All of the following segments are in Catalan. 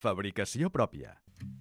Fabricació pròpia.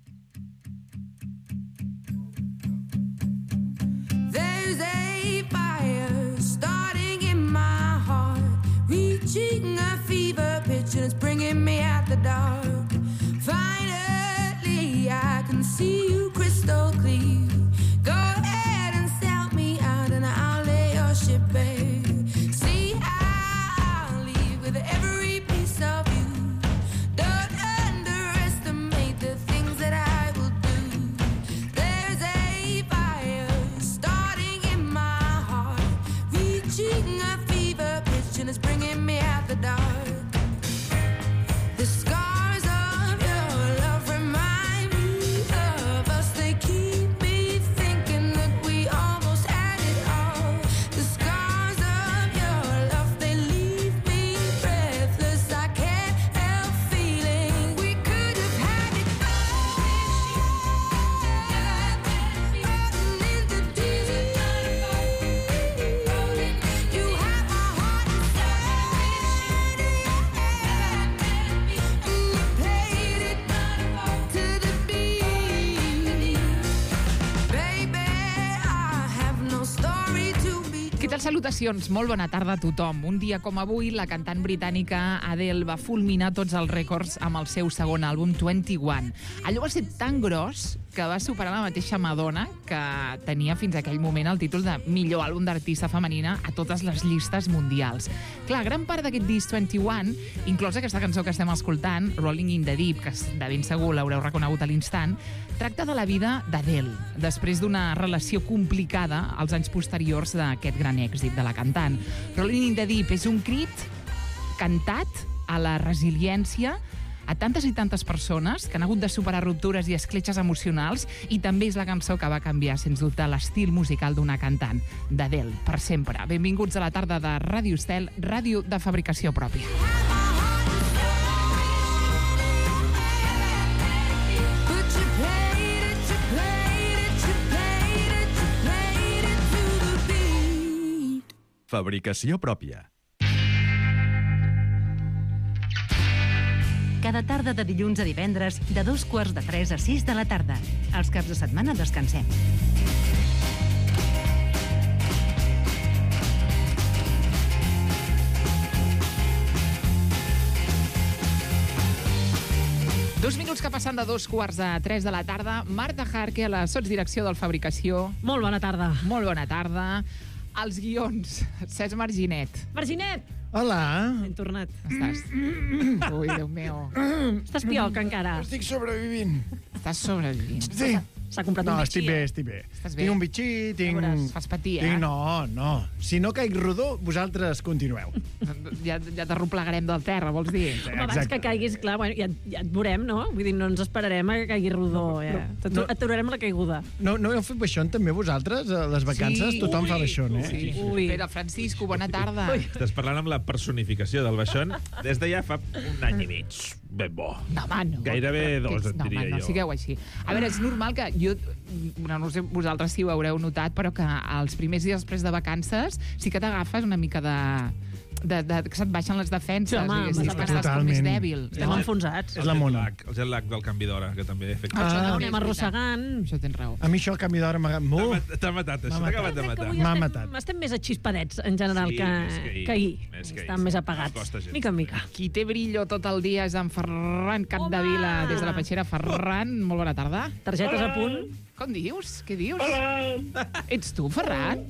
There's a fire starting in my heart, reaching a fever pitch and it's bringing me out the dark. Finally, I can see you crystal clear. Go ahead and sell me out and I'll lay your ship bare. See, I'll leave with every piece of you. Don't underestimate the things that I will do. There's a fire starting in my heart, reaching a fever pitch and it's bringing me out the dark. The scars of your love remind me of us. They keep me thinking that we almost had it all. The scars of your love, they leave me breathless. I can't help feeling we could have had it all. Rolling in the deep. You have my heart inside. And you played it to the beat. Baby, I have no story to be Què tal, salutacions? Molt bona tarda a tothom. Un dia com avui, la cantant britànica Adele va fulminar tots els rècords amb el seu segon àlbum, 21. Allò va ser tan gros que va superar la mateixa Madonna, que tenia fins a aquell moment el títol de millor àlbum d'artista femenina a totes les llistes mundials. Clar, gran part d'aquest disc 21, inclosa aquesta cançó que estem escoltant, Rolling in the Deep, que de ben segur l'haureu reconegut a l'instant, tracta de la vida d'Adele, després d'una relació complicada als anys posteriors d'aquest gran èxit de la cantant. Rolling in the Deep és un crit cantat a la resiliència a tantes i tantes persones que han hagut de superar ruptures i escletxes emocionals, i també és la cançó que va canviar, sens dubte, l'estil musical d'una cantant, d'Adele, per sempre. Benvinguts a la tarda de Ràdio Estel, ràdio de fabricació pròpia. But you played it, you played it, you played it, you played it to the beat. Fabricació pròpia. Cada tarda de dilluns a divendres, de 2:45 a 6 de la tarda. Els caps de setmana descansem. Dos minuts que passen de 2:45 de la tarda. Marta Jarque, a la sotsdirecció del Fabricació. Molt bona tarda. Molt bona tarda. Els guions, Cesc Marginet. Marginet! Hola. Hem tornat. Estàs... Ui, Déu meu. Estàs pioc, encara. Estic sobrevivint. Estàs sobrevivint. Sí. S'ha comprat No, un bitxí, estic bé. Estàs bé? Tinc un bitxí, tinc... veuràs, fas patir, tinc... eh? No. Si no caig rodó, vosaltres continueu. Ja t'arroplegarem del terra, vols dir? Home, abans que caiguis, clar, bueno, ja et veurem, no? Vull dir, no ens esperarem a que caigui rodó, ja. Aturarem la caiguda. No heu fet baixón també vosaltres? A les vacances tothom fa baixón, eh? Sí. Ui. Pere Francisco, bona tarda. Estàs parlant amb la personificació del baixón des de ja fa un any i mig. Ben bo. No, home, no. Gairebé dos, et no, diria home, no jo. sigueu així. A veure, és normal que jo... No sé vosaltres si ho haureu notat, però que els primers dies després de vacances sí que t'agafes una mica que se't baixen les defenses, Sí, home, diguéssim, que estàs com totalment. més dèbil. Estem enfonsats. És la mona. El jet lag del canvi d'hora, que també afecta. Això també anem és arrossegant. Això tens raó. A mi això, el canvi d'hora, m'ha agradat. T'ha matat, això M'ha t'ha acabat de Crec que matar. avui M'ha estem- matat. Estem més atxispadets, en general, Sí, que ahir. més que ahir. Estan més Ens apagats. costa gens. Mica en mica. Qui té brillo tot el dia és en Ferran Capdevila, Home! des de la Peixera. Ferran, molt bona tarda. Targetes a punt. Com dius? Què dius? Hola! Ets tu, Ferran?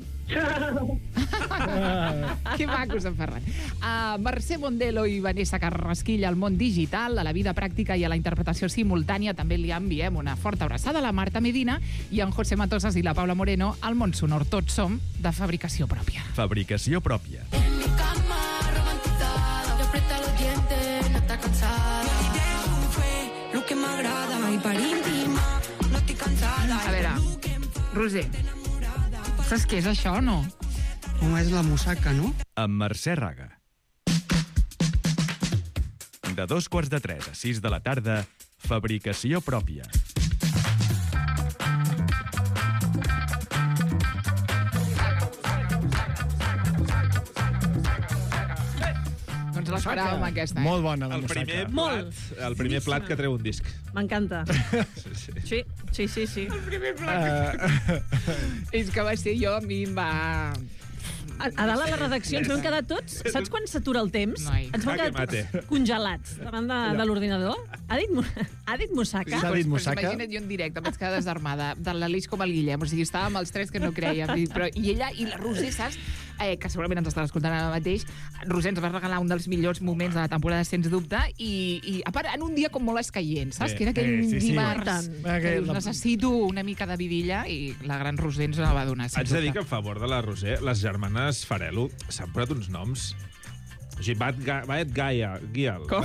Que macos, en Ferran. Mercè Mondelo i Vanessa Carrasquilla al món digital, a la vida pràctica i a la interpretació simultània. També li enviem una forta abraçada a la Marta Medina i en José Matosas i la Paula Moreno al món sonor. Tots som de fabricació pròpia. Fabricació pròpia. En mi cama romantizada, te aprieta los dientes, no está cansada. Fue lo que me agrada y para íntima, no estoy cansada. A veure, Roser, saps què és això o no? Com és la mussaca, no? Amb Mercè Raga. De 2:45 a 6 de la tarda, fabricació pròpia. Doncs esperàvem aquesta. Molt bona, la El mussaca. primer plat que treu un disc. M'encanta. Sí. Sí. És que va ser jo, a mi em va... A dalt a la redacció ens vam quedar tots... Saps quan s'atura el temps? Noi. Ens vam quedar Jaque tots congelats davant de l'ordinador. Ha dit mussaca? S'ha dit mussaca. Imagina't jo en directe, vaig quedar desarmada, tant l'Aleix com el Guillem. O sigui, estàvem els tres que no creiem. I ella i la Roser, saps? Que segurament ens estarà escoltant ara mateix. Roser ens va regalar un dels millors moments de la temporada, sens dubte, i a part, en un dia com molt escaient, saps? Que era aquell sí. dimarts que dius, necessito una mica de vidilla, i la gran Roser ens la va donar. Haig de dir que, en favor de la Roser, les germanes Farelo s'han posat uns noms... O sigui, Bat Gial. Com?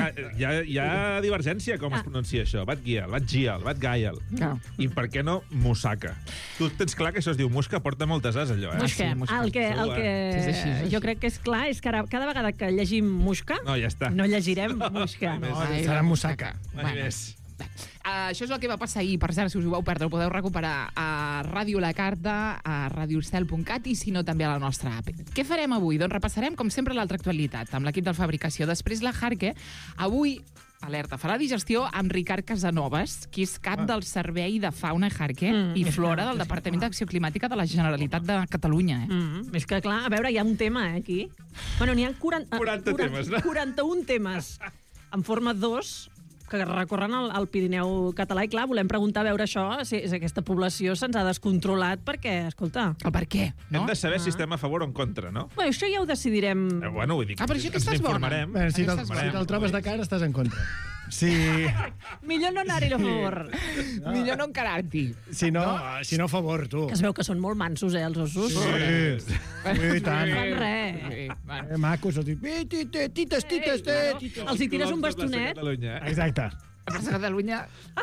Hi ha divergència com es pronuncia això. Bat Gial, Bat Gaial. I per què no Mussaca? Tu tens clar que això es diu musca, porta moltes as, allò, eh? Musca. El que És així. jo crec que és clar és que ara, cada vegada que llegim musca, No, ja està. no llegirem musca. No, serà mussaca. Mai més. Això és el que va passar ahir. Per cert, si us ho vau perdre, ho podeu recuperar a Ràdio La Carta, a radiocel.cat i, si no, també a la nostra app. Què farem avui? Doncs repassarem, com sempre, l'altra actualitat, amb l'equip de fabricació. Després, la Jarque. Avui, alerta, farà digestió amb Ricard Casanovas, qui és cap del Servei de Fauna i Jarque i Flora del Departament d'Acció Climàtica de la Generalitat de Catalunya. És que, clar, a veure, hi ha un tema, aquí. Bueno, n'hi ha 40 temes, no? 41 temes en forma 2 que recorren al Pirineu català. I, clar, volem preguntar a veure això, si aquesta població se'ns ha descontrolat, perquè, escolta... El per què, no? Hem de saber si estem a favor o en contra, no? Bueno, això ja ho decidirem... Bueno, vull dir que però això que estàs bona. Bé, si te'l trobes de cara, estàs en contra. Sí. Millor no anar-hi a favor. Millor no encarar-t'hi. Si no, a favor, tu. Que es veu que són molt mansos, els ossos. Sí, i tant. No fan res. Macos, els dic, tites. Els hi tires un bastonet. Exacte. A Plaça Catalunya...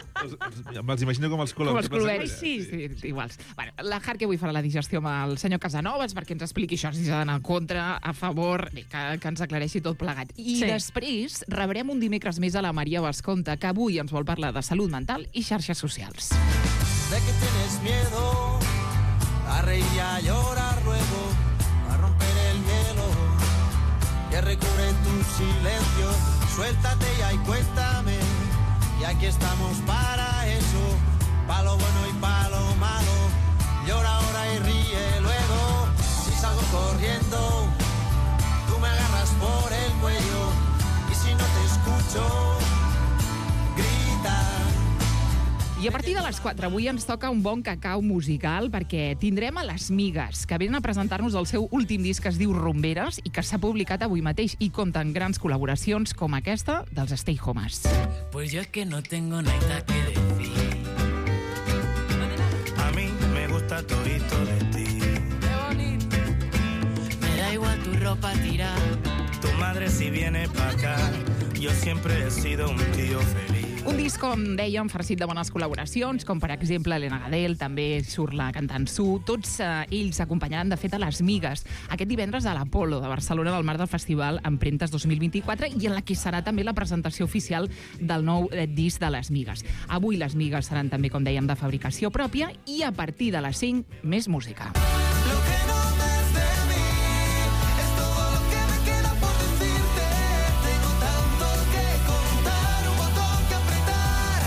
Me'ls imagino com els coloms. Com els colomets. Ai, sí. Iguals. Bueno, la Jarque avui farà la digestió amb el senyor Casanovas perquè ens expliqui això, si s'ha d'anar en contra, a favor, que ens aclareixi tot plegat. I després rebrem un dimecres més a la Maria Basconta, que avui ens vol parlar de salut mental i xarxes socials. De que tienes miedo a reír y a llorar luego, a romper el hielo que recubre tu silencio. Suéltate ya y cuéntame, y aquí estamos para eso, pa' lo bueno y pa' lo malo. Llora ahora y ríe luego. Si salgo corriendo, tú me agarras por el cuello, y si no te escucho, grita. I a partir de les 4 avui ens toca un bon cacau musical perquè tindrem a Les Migues, que venen a presentar-nos el seu últim disc que es diu Rumberes i que s'ha publicat avui mateix i compta amb grans col·laboracions com aquesta dels Stay Homes. Pues yo es que no tengo nada que decir. A mí me gusta todito de ti. Qué bonito. Me da igual tu ropa tirada. Tu madre si viene pa' acá. Yo siempre he sido un tío feliz. Un disc, com dèiem, farcit de bones col·laboracions, com per exemple Elena Gadel, també surt la cantant Su. Tots ells acompanyaran, de fet, a Les Migues aquest divendres a l'Apolo de Barcelona, en el marc del festival Empremtes 2024, i en la que serà també la presentació oficial del nou disc de Les Migues. Avui Les Migues seran també, com dèiem, de fabricació pròpia i a partir de les 5, més música. Lo que no ves de mí es todo lo que me queda por decirte. Tengo tanto que contar, un botón que apretar.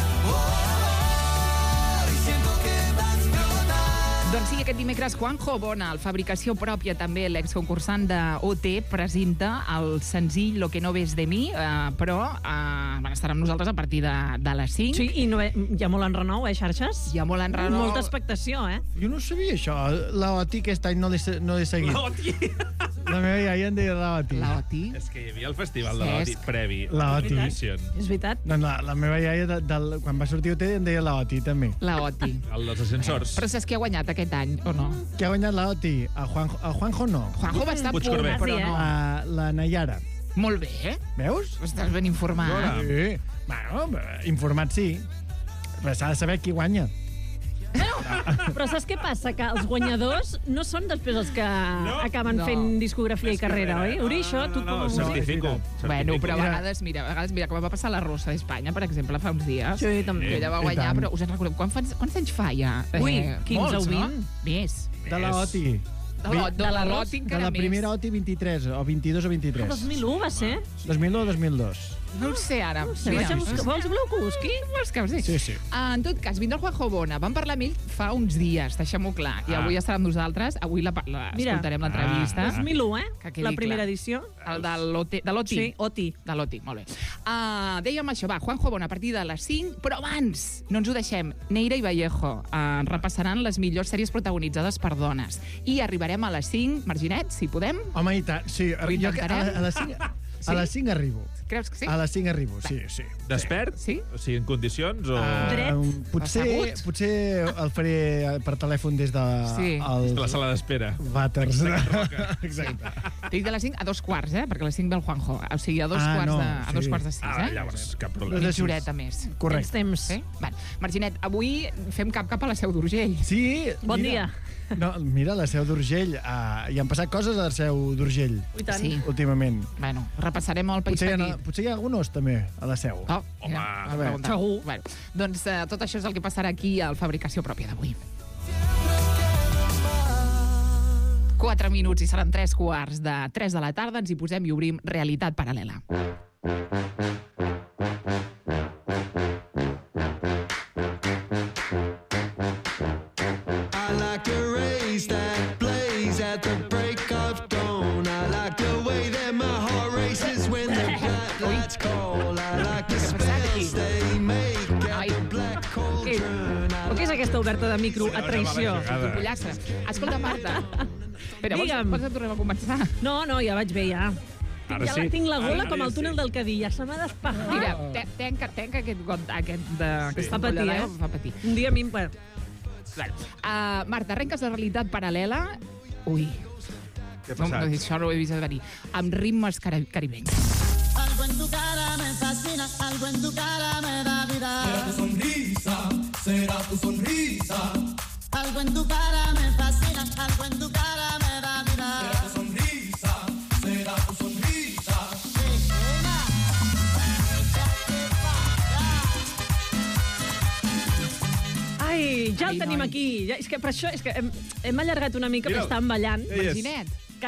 Y siento que va a explotar. Doncs sí, aquest dimecres Juanjo Bona, el fabricació pròpia, també l'exconcursant de OT, presenta el senzill Lo que no ves de mi, però estarà amb nosaltres a partir de les 5. Sí, i no, hi ha molt enrenou, xarxes? Hi ha molt enrenou. Molta expectació, Jo no sabia això. L'Oti aquest any no l'he seguit. L'Oti! La meva iaia en deia l'Oti. L'Oti? És que hi havia el festival de l'Oti previ. L'Oti. És veritat? Doncs la meva iaia, quan va sortir OT, en deia l'Oti, també. L'Oti. El dels ascensors. Però saps qui ha guanyat aquest any, o no? Qui ha guanyat l'Oti? El Juanjo no. Juanjo va estar a punt, Puigcorbet. però no. La Nayara. Molt bé. Veus? Estàs ben informat. Sí. Bueno, informat sí. Però s'ha de saber qui guanya. Però saps què passa? Que els guanyadors no són després els que acaben fent discografia i carrera, oi? Uri, això, tu com ho certifico. Bueno, però a vegades, mira, com va passar la Rosa d'Espanya, per exemple, fa uns dies. Sí, també. Que ella va guanyar, però us en recordeu? Quants anys fa ja? Ui, 15 o 20? No? Més. De l'Oti. De la LOTI De encara la més. primera OTI 23, o 22 o 23. 2001 va ser? 2001 o 2002. No ho sé ara. Sí, vaig a buscar. Vols que ho busqui? Vols que ho sé? Sí, sí. En tot cas, vindrà el Juanjo Bona. Vam parlar amb ell fa uns dies, deixem-ho clar. I avui estarà amb nosaltres. Avui escoltarem l'entrevista. 2001, Que quedi La primera clar. edició. El de l'OTI. Sí, OTI. De l'OTI, molt bé. Dèiem això, va, Juanjo Bona, a partir de les 5, però abans, no ens ho deixem, Neira i Vallejo repassaran les millors sèries protagonitzades per dones. I arribarem a les 5, Marginet, si podem. Home, i tant. Sí, Ho jo intentarem. a les 5... A les 5 arribo. Creus que sí? A les 5 arribo, sí, sí. Despert? Sí? O sigui, en condicions o... Dret? Assegut? Potser el faré per telèfon des de Sí. De la sala d'espera. vàters. Exacte. Dic de les 5 a 2:15, perquè a les 5 ve el Juanjo. O sigui, a dos quarts de 6, Llavors, cap problema. de Mitja sis. horeta més. Correcte. Tens temps. Sí? Vale. Marginet, avui fem cap a la Seu d'Urgell. Sí. Bon mira. dia. No, mira, la Seu d'Urgell. Hi han passat coses a la Seu d'Urgell, I tant. Sí. últimament. Bueno, repassarem el País Petit. Potser hi ha alguns també a la Seu. Oh, Home, a veure. Segur. Bueno, doncs tot això és el que passarà aquí al Fabricació Pròpia d'avui. 4 minuts i seran 3:15 de la tarda. Ens hi posem i obrim Realitat Paral·lela. I like the rays that blaze at the break of dawn. I like the way that my heart races when the black lights call. I like the spells they make at the black cauldron. O què és aquesta oberta de micro a traïció? Pollastre. Escolta, Marta. Espera, Digue'm. vols que tornem a començar? No, ja vaig bé, ja. Ara Ja sí. tinc la gola Ara com el sí. túnel del Cadí. Ja se m'ha despejat. Mira, tenca aquesta Fa patir, ampolla eh? d'aigua, fa patir. Un dia a mi... Bueno, Marta, arrenques la realitat paral·lela... Ui, Què ha no, passat? això no ho he vist venir. Amb ritmes caribenys. Algo en tu cara me fascina, algo en tu cara me da vida. Será tu sonrisa, será tu sonrisa. Algo en tu cara me fascina, algo en tu cara me da vida. Será tu sonrisa, será tu sonrisa. ai, ja Ai, el tenim noi. aquí. Ja, és que per això és que hem allargat una mica, però Mira'l. estàvem ballant. Ei, és. Marginet,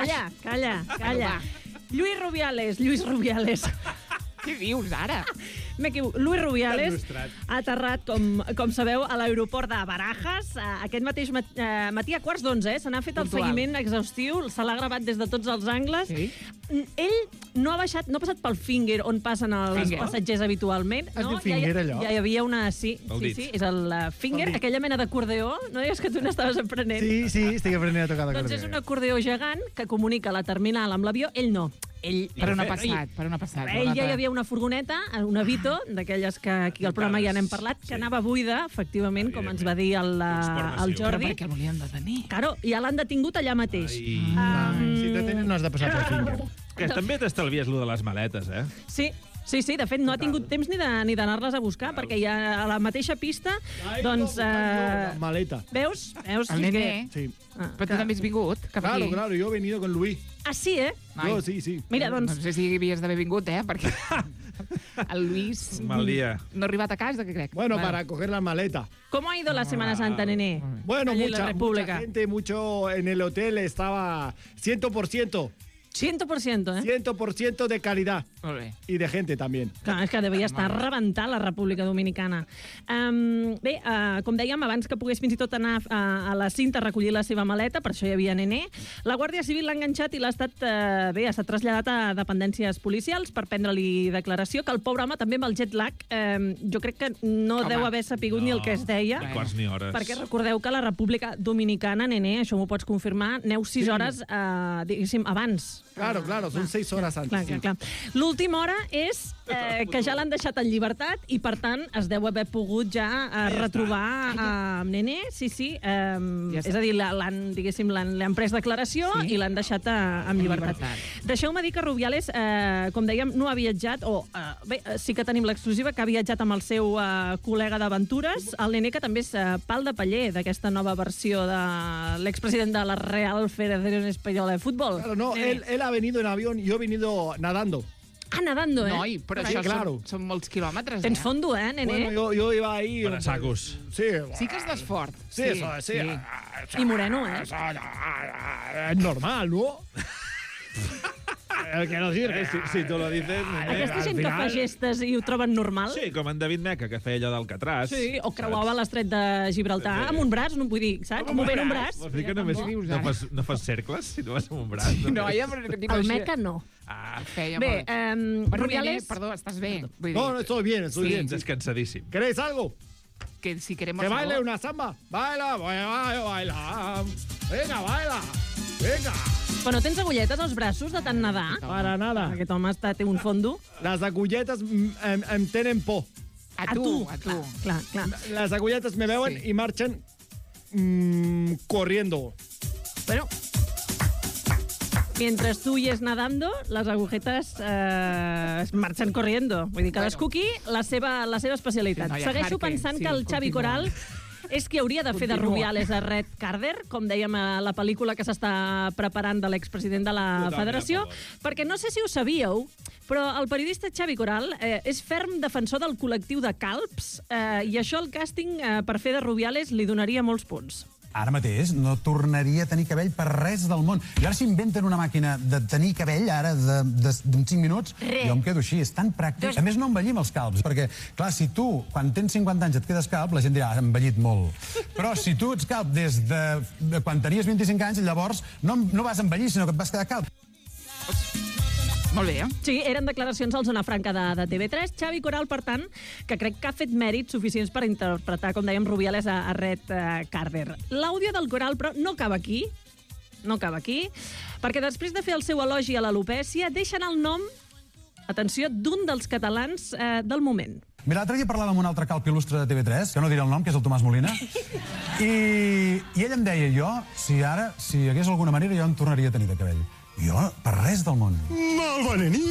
Calla. Lluís Rubiales. què dius ara? Luis Rubiales T'han mostrat. ha aterrat, com sabeu, a l'aeroport de Barajas aquest mateix matí a 11:15. Se n'ha fet el Puntual. seguiment exhaustiu, se l'ha gravat des de tots els angles. Sí. Ell no ha passat pel Finger, on passen els Finger. passatgers habitualment. Es diu Finger, allò? Ja hi havia una... Sí, El dit. és el Finger, El dit. aquella mena d'acordeó. No deies que tu n'estaves aprenent? Sí, estic aprenent a tocar la Doncs és un acordeó gegant que comunica la terminal amb l'avió. Ell no. Per on ha passat? Ell ja hi havia una furgoneta, una Vito, d'aquelles que aquí al programa ja n'hem parlat, que anava buida, efectivament, com ens va dir el Però Jordi. per què el volien detenir? Claro, ja l'han detingut allà mateix. Si te tenen, no has de passar per Finger. Que també t'estalvies lo de les maletes, eh? Sí, de fet, no ha tingut temps ni d'anar-les a buscar, perquè ja a la mateixa pista, doncs... Maleta. Veus? El nene. Sí. Però tu també has vingut cap aquí. Claro, yo he venido con Luis. Ah, sí, eh? Yo, sí. Mira, No doncs... sé si havies d'haver vingut, perquè el Luis Mal dia. no ha arribat a casa, que crec. Bueno, para coger la maleta. ¿Cómo ha ido la Semana Santa, nene? Bueno, Allí en la mucha República. gente, mucho en el hotel estaba 100%, 100%, eh? 100% de calidad. Molt bé. Y de gente también. Clar, és que devia estar rebentant la República Dominicana. Bé, com dèiem, abans que pogués fins i tot anar a la cinta a recollir la seva maleta, per això hi havia nené, la Guàrdia Civil l'ha enganxat i l'ha estat, ha estat traslladat a dependències policials per prendre-li declaració, que el pobre home també amb el jet lag, jo crec que no Home, deu haver sapigut ni el que es deia, Ni quarts ni hores. perquè recordeu que la República Dominicana, nené, això m'ho pots confirmar, aneu 6 hores, diguéssim, abans. Claro, son 6 horas antes. Clar. L'última hora és que ja l'han deixat en llibertat i, per tant, es deu haver pogut ja retrobar amb nene. Sí. És a dir, l'han pres declaració i l'han deixat en llibertat. Deixeu-me dir que Rubiales, com dèiem, no ha viatjat, bé, sí que tenim l'exclusiva, que ha viatjat amb el seu col·lega d'aventures, el nene, que també és pal de paller d'aquesta nova versió de l'expresident de la Real Federación Española de Fútbol. Claro, no, él ha venido en avión y yo he venido nadando. nadando, Noi, però Sí, això claro. són molts quilòmetres, Tens fondo, nene? Bueno, yo iba ahí... Para sacos. Sí. Sí que estàs fort. Sí, sí. I moreno, Es normal, ¿no? Quiero decir que... Si tu lo dices... Aquesta al gent que final- fa gestes i ho troben normal... Sí, com en David Meca, que feia allò d'Alcatraz. Sí, o creuava l'estret de Gibraltar amb un braç, no vull dir, saps? Movent un braç. Vols dir que només no fas cercles si no vas amb un braç? Noia, però quina El així- Meca no. Ah, Feia Bé, molt. Rubiales... Perdó, estàs bé. Vull dir, No, estoy bien, estoy bien. ets cansadíssim. ¿Queréis algo? que si queremos Que baile algo- una samba. Baila, baila. Venga, baila. Venga. Però no tens agulletes als braços de tant nedar? Para nada. Aquest home té un fondo. Las agulletas em tienen por. A tu. Clar. Las agulletas me veuen Sí. y marchan corriendo. Bueno, mientras tú yes nadando, las agujetas marxen corriendo. Vull dir, cadascú aquí la seva especialitat. Sí, noia, Segueixo Harque, pensant sí, que el Xavi continua. Coral és qui hauria de fer de Continua. Rubiales a Red Carter, com dèiem a la pel·lícula que s'està preparant de l'expresident de la Totalment Federació, a favor. perquè no sé si ho sabíeu, però el periodista Xavi Coral és ferm defensor del col·lectiu de calbs i això el càsting per fer de Rubiales li donaria molts punts. Ara mateix no tornaria a tenir cabell per res del món. I ara s'inventen una màquina de tenir cabell, ara, d'uns 5 minuts, jo em quedo així, és tan pràctic. A més, no envellim els calbs, perquè, clar, si tu, quan tens 50 anys, et quedes calb, la gent dirà, has envellit molt. Però si tu ets calb des de quan tenies 25 anys, llavors no vas envellir, sinó que et vas quedar calb. Molt bé, Sí, eren declaracions al Zona Franca de TV3. Xavi Coral, per tant, que crec que ha fet mèrits suficients per interpretar, com dèiem, Rubiales a Red Carter. L'àudio del Coral, però, no acaba aquí, perquè després de fer el seu elogi a l'alopècia, deixa anar el nom, atenció, d'un dels catalans del moment. Mira, l'altre dia parlava amb un altre calb il·lustre de TV3, que no diré el nom, que és el Tomàs Molina, i ell em deia, si hi hagués alguna manera, jo em tornaria a tenir de cabell. Jo, per res del món. Molt bona nit!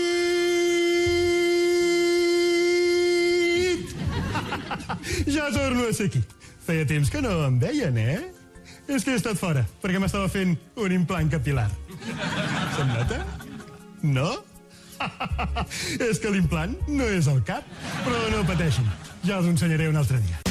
Ja torno a ser aquí. Feia temps que no em veien, És que he estat fora, perquè m'estava fent un implant capilar. Se'n nota? No? És que l'implant no és al cap, però no pateixin. Ja us ho ensenyaré un altre dia.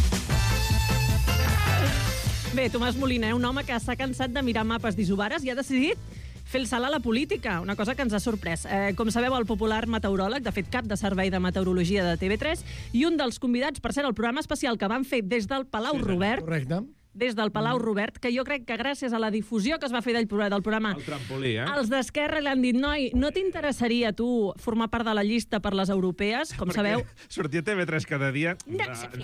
Bé, Tomàs Molina, un home que s'ha cansat de mirar mapes d'isobares i ha decidit fer el salt a la política, una cosa que ens ha sorprès. Com sabeu, el popular meteoròleg, de fet cap de servei de meteorologia de TV3, i un dels convidats, per cert, el programa especial que van fer des del Palau Robert, Correcte. des del Palau Robert, que jo crec que gràcies a la difusió que es va fer del programa, El trampolí, els d'Esquerra li han dit, noi, no t'interessaria tu formar part de la llista per les europees? Com sabeu... Sortia TV3 cada dia. No.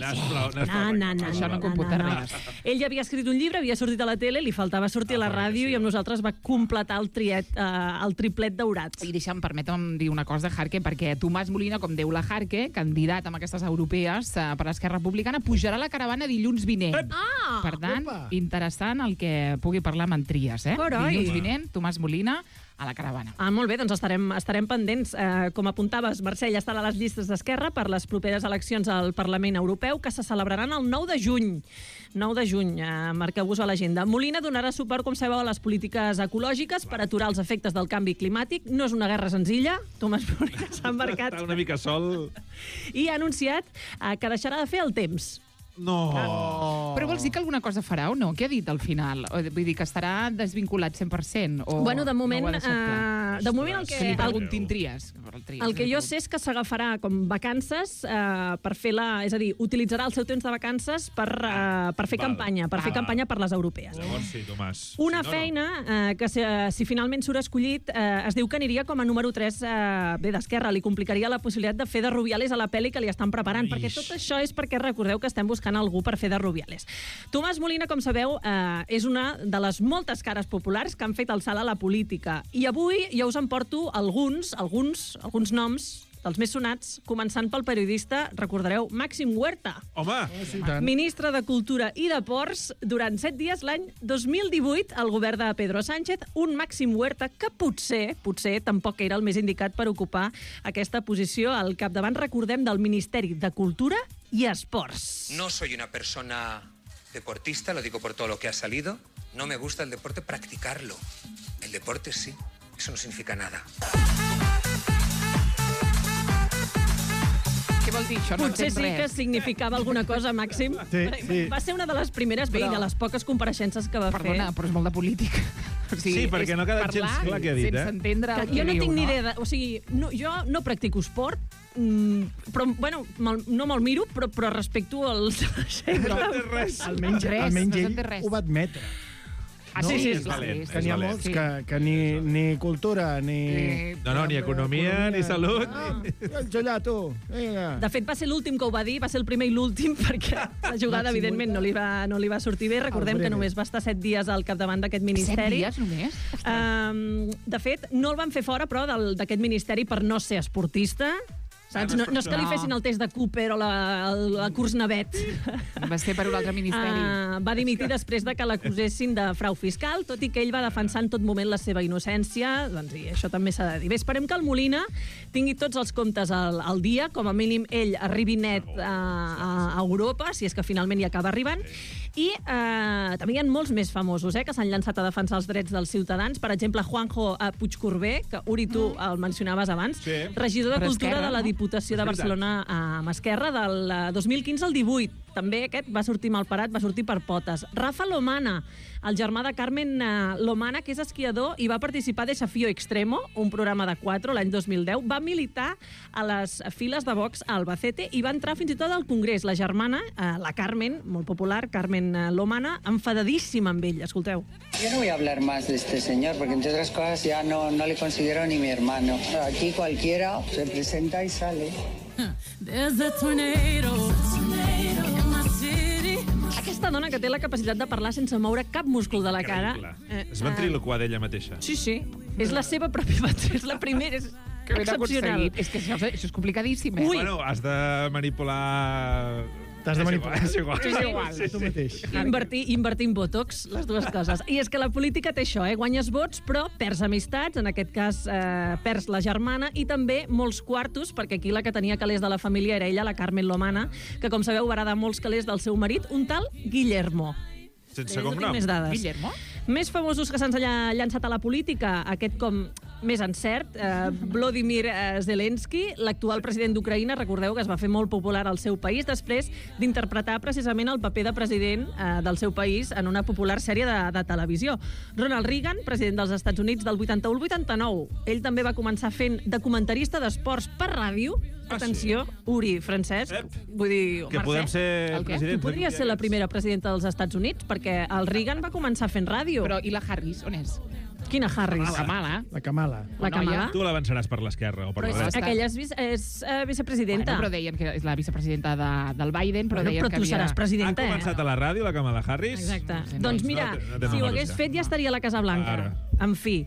Això no computa res. Ell ja havia escrit un llibre, havia sortit a la tele, li faltava sortir a la ràdio i amb nosaltres va completar el triplet daurat. I permetem dir una cosa, Harque, perquè Tomàs Molina, com diu la Harque, candidat amb aquestes europees per l'Esquerra Republicana, pujarà a la caravana dilluns vinent. Per tant, interessant el que pugui parlar amb en Trias, Carai. Dilluns vinent, Tomàs Molina a la caravana. Molt bé, doncs estarem pendents. Com apuntaves, Mercè, ja estarà a les llistes d'Esquerra per les properes eleccions al Parlament Europeu, que se celebraran el 9 de juny. 9 de juny, marqueu-vos a l'agenda. Molina donarà suport, com sabeu, a les polítiques ecològiques per aturar els efectes del canvi climàtic. No és una guerra senzilla. Tomàs Molina s'ha embarcat Està una mica sol. i ha anunciat que deixarà de fer el temps. No. Però vols dir que alguna cosa farà o no? Què ha dit al final? Vull dir que estarà desvinculat 100%? O Bueno, de moment, no ho ha deixat clar? de moment Que li preguntin Trias. El que jo sé és que s'agafarà com vacances per fer és a dir, utilitzarà el seu temps de vacances per fer campanya, per les europees. Llavors sí, Tomàs. Una feina que, si finalment surt escollit, es diu que aniria com a número 3 d'Esquerra. Li complicaria la possibilitat de fer de Rubiales a la pel·li que li estan preparant, perquè tot això és perquè recordeu que estem buscant algú per fer de Rubiales. Tomàs Molina, com sabeu, és una de les moltes cares populars que han fet el salt a la política. I avui jo us en porto alguns noms dels més sonats, començant pel periodista, recordareu, Màxim Huerta. Home! Ministre de Cultura i de Ports durant 7 dies l'any 2018 al govern de Pedro Sánchez, un Màxim Huerta que potser tampoc era el més indicat per ocupar aquesta posició al capdavant, recordem, del Ministeri de Cultura i Esports. No soy una persona deportista, lo digo por todo lo que ha salido. No me gusta el deporte practicarlo. El deporte sí, eso no significa nada. Escolti, això no Potser entén sí que res. significava alguna cosa, Màxim. Sí. Va ser una de les primeres, bé, Però- de les poques compareixences que va Perdona, però és molt de política. O Sí, perquè és no ha quedat gens parlar clar què ha dit, sense entendre Que el que jo no diu, tinc ni idea de... O sigui, no, jo no practico esport, però, bueno, no me'l miro, però respecto els... Res. Almenys no ell s'entén res. ho va admetre. Ah, sí, és clar, valent, sí, Que n'hi ha valent. molts que ni cultura, ni... No, ni economia, ni salut. Allà, tu, vinga. De fet, va ser l'últim que ho va dir, va ser el primer i l'últim, perquè la jugada, Màxim evidentment, no li va sortir bé. Recordem que breve. només va estar 7 dies al capdavant d'aquest 7 ministeri. dies només? De fet, no el van fer fora, però, d'aquest ministeri per no ser esportista. Saps? No és que li fessin el test de Cooper o la curs Navet. Va ser per un altre ministeri. Va dimitir després de que l'acusessin de frau fiscal, tot i que ell va defensar en tot moment la seva innocència. Doncs i això també s'ha de dir. Bé, esperem que el Molina tingui tots els comptes al dia, com a mínim ell arribi net a Europa, si és que finalment hi acaba arribant. I també hi ha molts més famosos que s'han llançat a defensar els drets dels ciutadans. Per exemple, Juanjo Puigcorbé, que Uri, tu el mencionaves abans, regidor de Per Cultura Esquerra, de la no? Diputació de Barcelona amb Esquerra del 2015 al 18. També aquest va sortir malparat, va sortir per potes. Rafa Lomana, el germà de Carmen Lomana, que és esquiador i va participar a Desafío Extremo, un programa de 4 l'any 2010. Va militar a les files de Vox a Albacete i va entrar fins i tot al Congrés. La germana, la Carmen, molt popular, Carmen Lomana, enfadadíssima amb ell. Escolteu. Yo no voy a hablar más de este señor, porque entre otras cosas ya no le considero ni mi hermano. Aquí cualquiera se presenta y sale. There's a tornado in my city. Aquesta dona que té la capacitat de parlar sense moure cap múscul de la cara... Es ventriloquar d'ella mateixa. Sí, sí. És la seva pròpia... És la primera... És Que ben excepcional. aconseguit. És que això és complicadíssim, Ui. Bueno, has de manipular... T'has de manipular. És igual. Sí, sí. Tu mateix. Invertir en botox, les dues coses. I és que la política té això, guanyes vots, però perds amistats, en aquest cas perds la germana, i també molts quartos, perquè aquí la que tenia calés de la família era ella, la Carmen Lomana, que, com sabeu, va heredar molts calés del seu marit, un tal Guillermo. Sense No tinc cognom. més dades. Guillermo? Més famosos que se'ns ha llançat a la política, aquest com més encert, Volodymyr Zelensky, l'actual president d'Ucraïna, recordeu que es va fer molt popular al seu país després d'interpretar precisament el paper de president del seu país en una popular sèrie de televisió. Ronald Reagan, president dels Estats Units del 81 al 89. Ell també va començar fent de comentarista d'esports per ràdio. Atenció, Uri, Francesc, vull dir, Que Mercè. podem ser El què? presidents. Tu podries ser la primera presidenta dels Estats Units, perquè el Reagan va començar fent ràdio. Però i la Harris, on és? Quina Harris? La Kamala. La Kamala. La noia. Kamala? Tu l'avançaràs per l'esquerra o per Però la dreta. aquella és vicepresidenta. Bueno, però deien que és la vicepresidenta del Biden, però Bueno, deien però que tu havia... seràs Ha presidenta, començat a la ràdio, la Kamala Harris? Exacte. Doncs mira, no té si ho mala hagués vista. fet ja estaria a la Casa Blanca. Ara. En fi.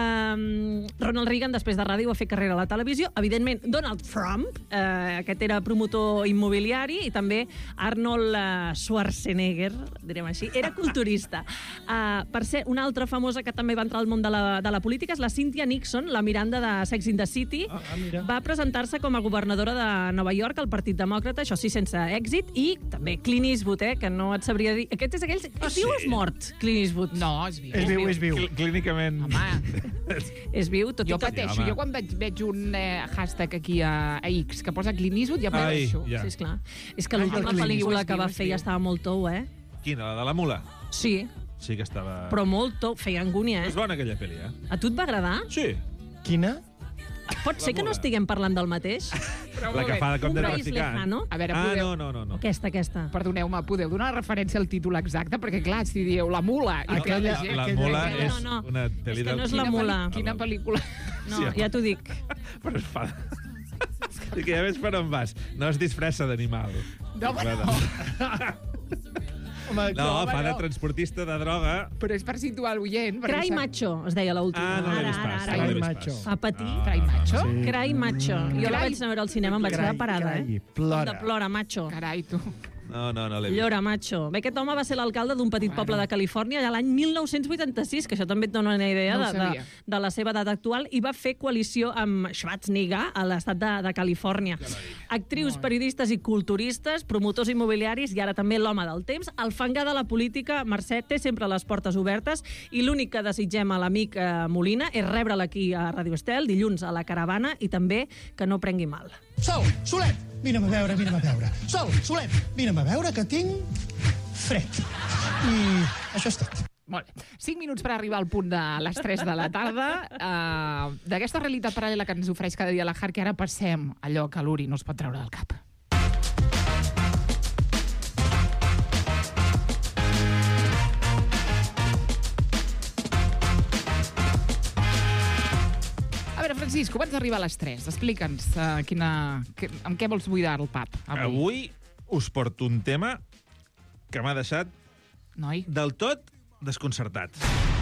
Ronald Reagan, després de ràdio, va fer carrera a la televisió. Evidentment, Donald Trump, aquest era promotor immobiliari, i també Arnold Schwarzenegger, direm així, era culturista. Per ser una altra famosa que també va entrar al món de la política és la Cynthia Nixon, la Miranda de Sex and the City. Mira. Va presentar-se com a governadora de Nova York al Partit Demòcrata, això sí, sense èxit, i també Clint Eastwood, que no et sabria dir... Aquest és aquell... És viu o és mort, Clint Eastwood? No, és viu. És viu, és viu. Clínicament... Home, És viu, tot jo i que... pateixo. Jo quan veig un hashtag aquí a X que posa Clint Eastwood, ja pateixo. ja. Sí, esclar. És que Ai, l'última el Clint pel·lícula Eastwood que va és fer viu. ja estava molt tou, Quina, la de la mula? Sí, Sí que estava... però molt tou. Feia angúnia, És bona aquella pel·li, A tu et va agradar? Sí. Quina? Pot ser que no estiguem parlant del mateix? La que fa de com de Un país traficant. lejano. A veure, Ah, podeu... no. Aquesta. Perdoneu-me, podeu donar referència al títol exacte? Perquè, clar, si dieu la mula... I Aquella- aquella gent... La Aquella- mula No, és no. una pel·li És que del... no és la mula. Quina pel·lícula? No, Sí, ja t'ho dic. Però es fa... I que ja ves per on vas. No es disfressa d'animal. No, Home, No, fa de transportista de droga. Però és per situar l'oient. perquè Cry sap- Macho, es deia l'última. Ah, no l'he vist Ara, pas. ara, no l'he ara. vist Macho. pas. Fa patir. Cry Macho? Sí. Cry Macho. Jo la Cry- vaig anar a veure al cinema, em vaig quedar parada, Cry, plora. De plora, macho. Carai, tu. No l'he vist. Llora, macho. Bé, aquest home va ser l'alcalde d'un petit poble de Califòrnia allà l'any 1986, que això també et dona una idea No ho sabia. de la seva edat actual, i va fer coalició amb Schwarzenegger a l'estat de Califòrnia. Actrius, periodistes i culturistes, promotors immobiliaris i ara també l'home del temps. El fangar de la política, Mercè, té sempre les portes obertes i l'únic que desitgem a l'amic Molina és rebre'l aquí a Radio Estel, dilluns a la Caravana, i també que no prengui mal. Sol, Solet, vine'm a veure. Sol, Solet, vine'm a veure que tinc fred. I això és tot. Molt bé. 5 minuts per arribar al punt de les 3 de la tarda. D'aquesta realitat paral·lela que ens ofereix cada dia la Harky, ara passem allò que l'Uri no es pot treure del cap. A veure, Francisco, abans d'arribar a les 3, explica'ns amb què vols buidar el pap Avui us porto un tema que m'ha deixat del tot desconcertat.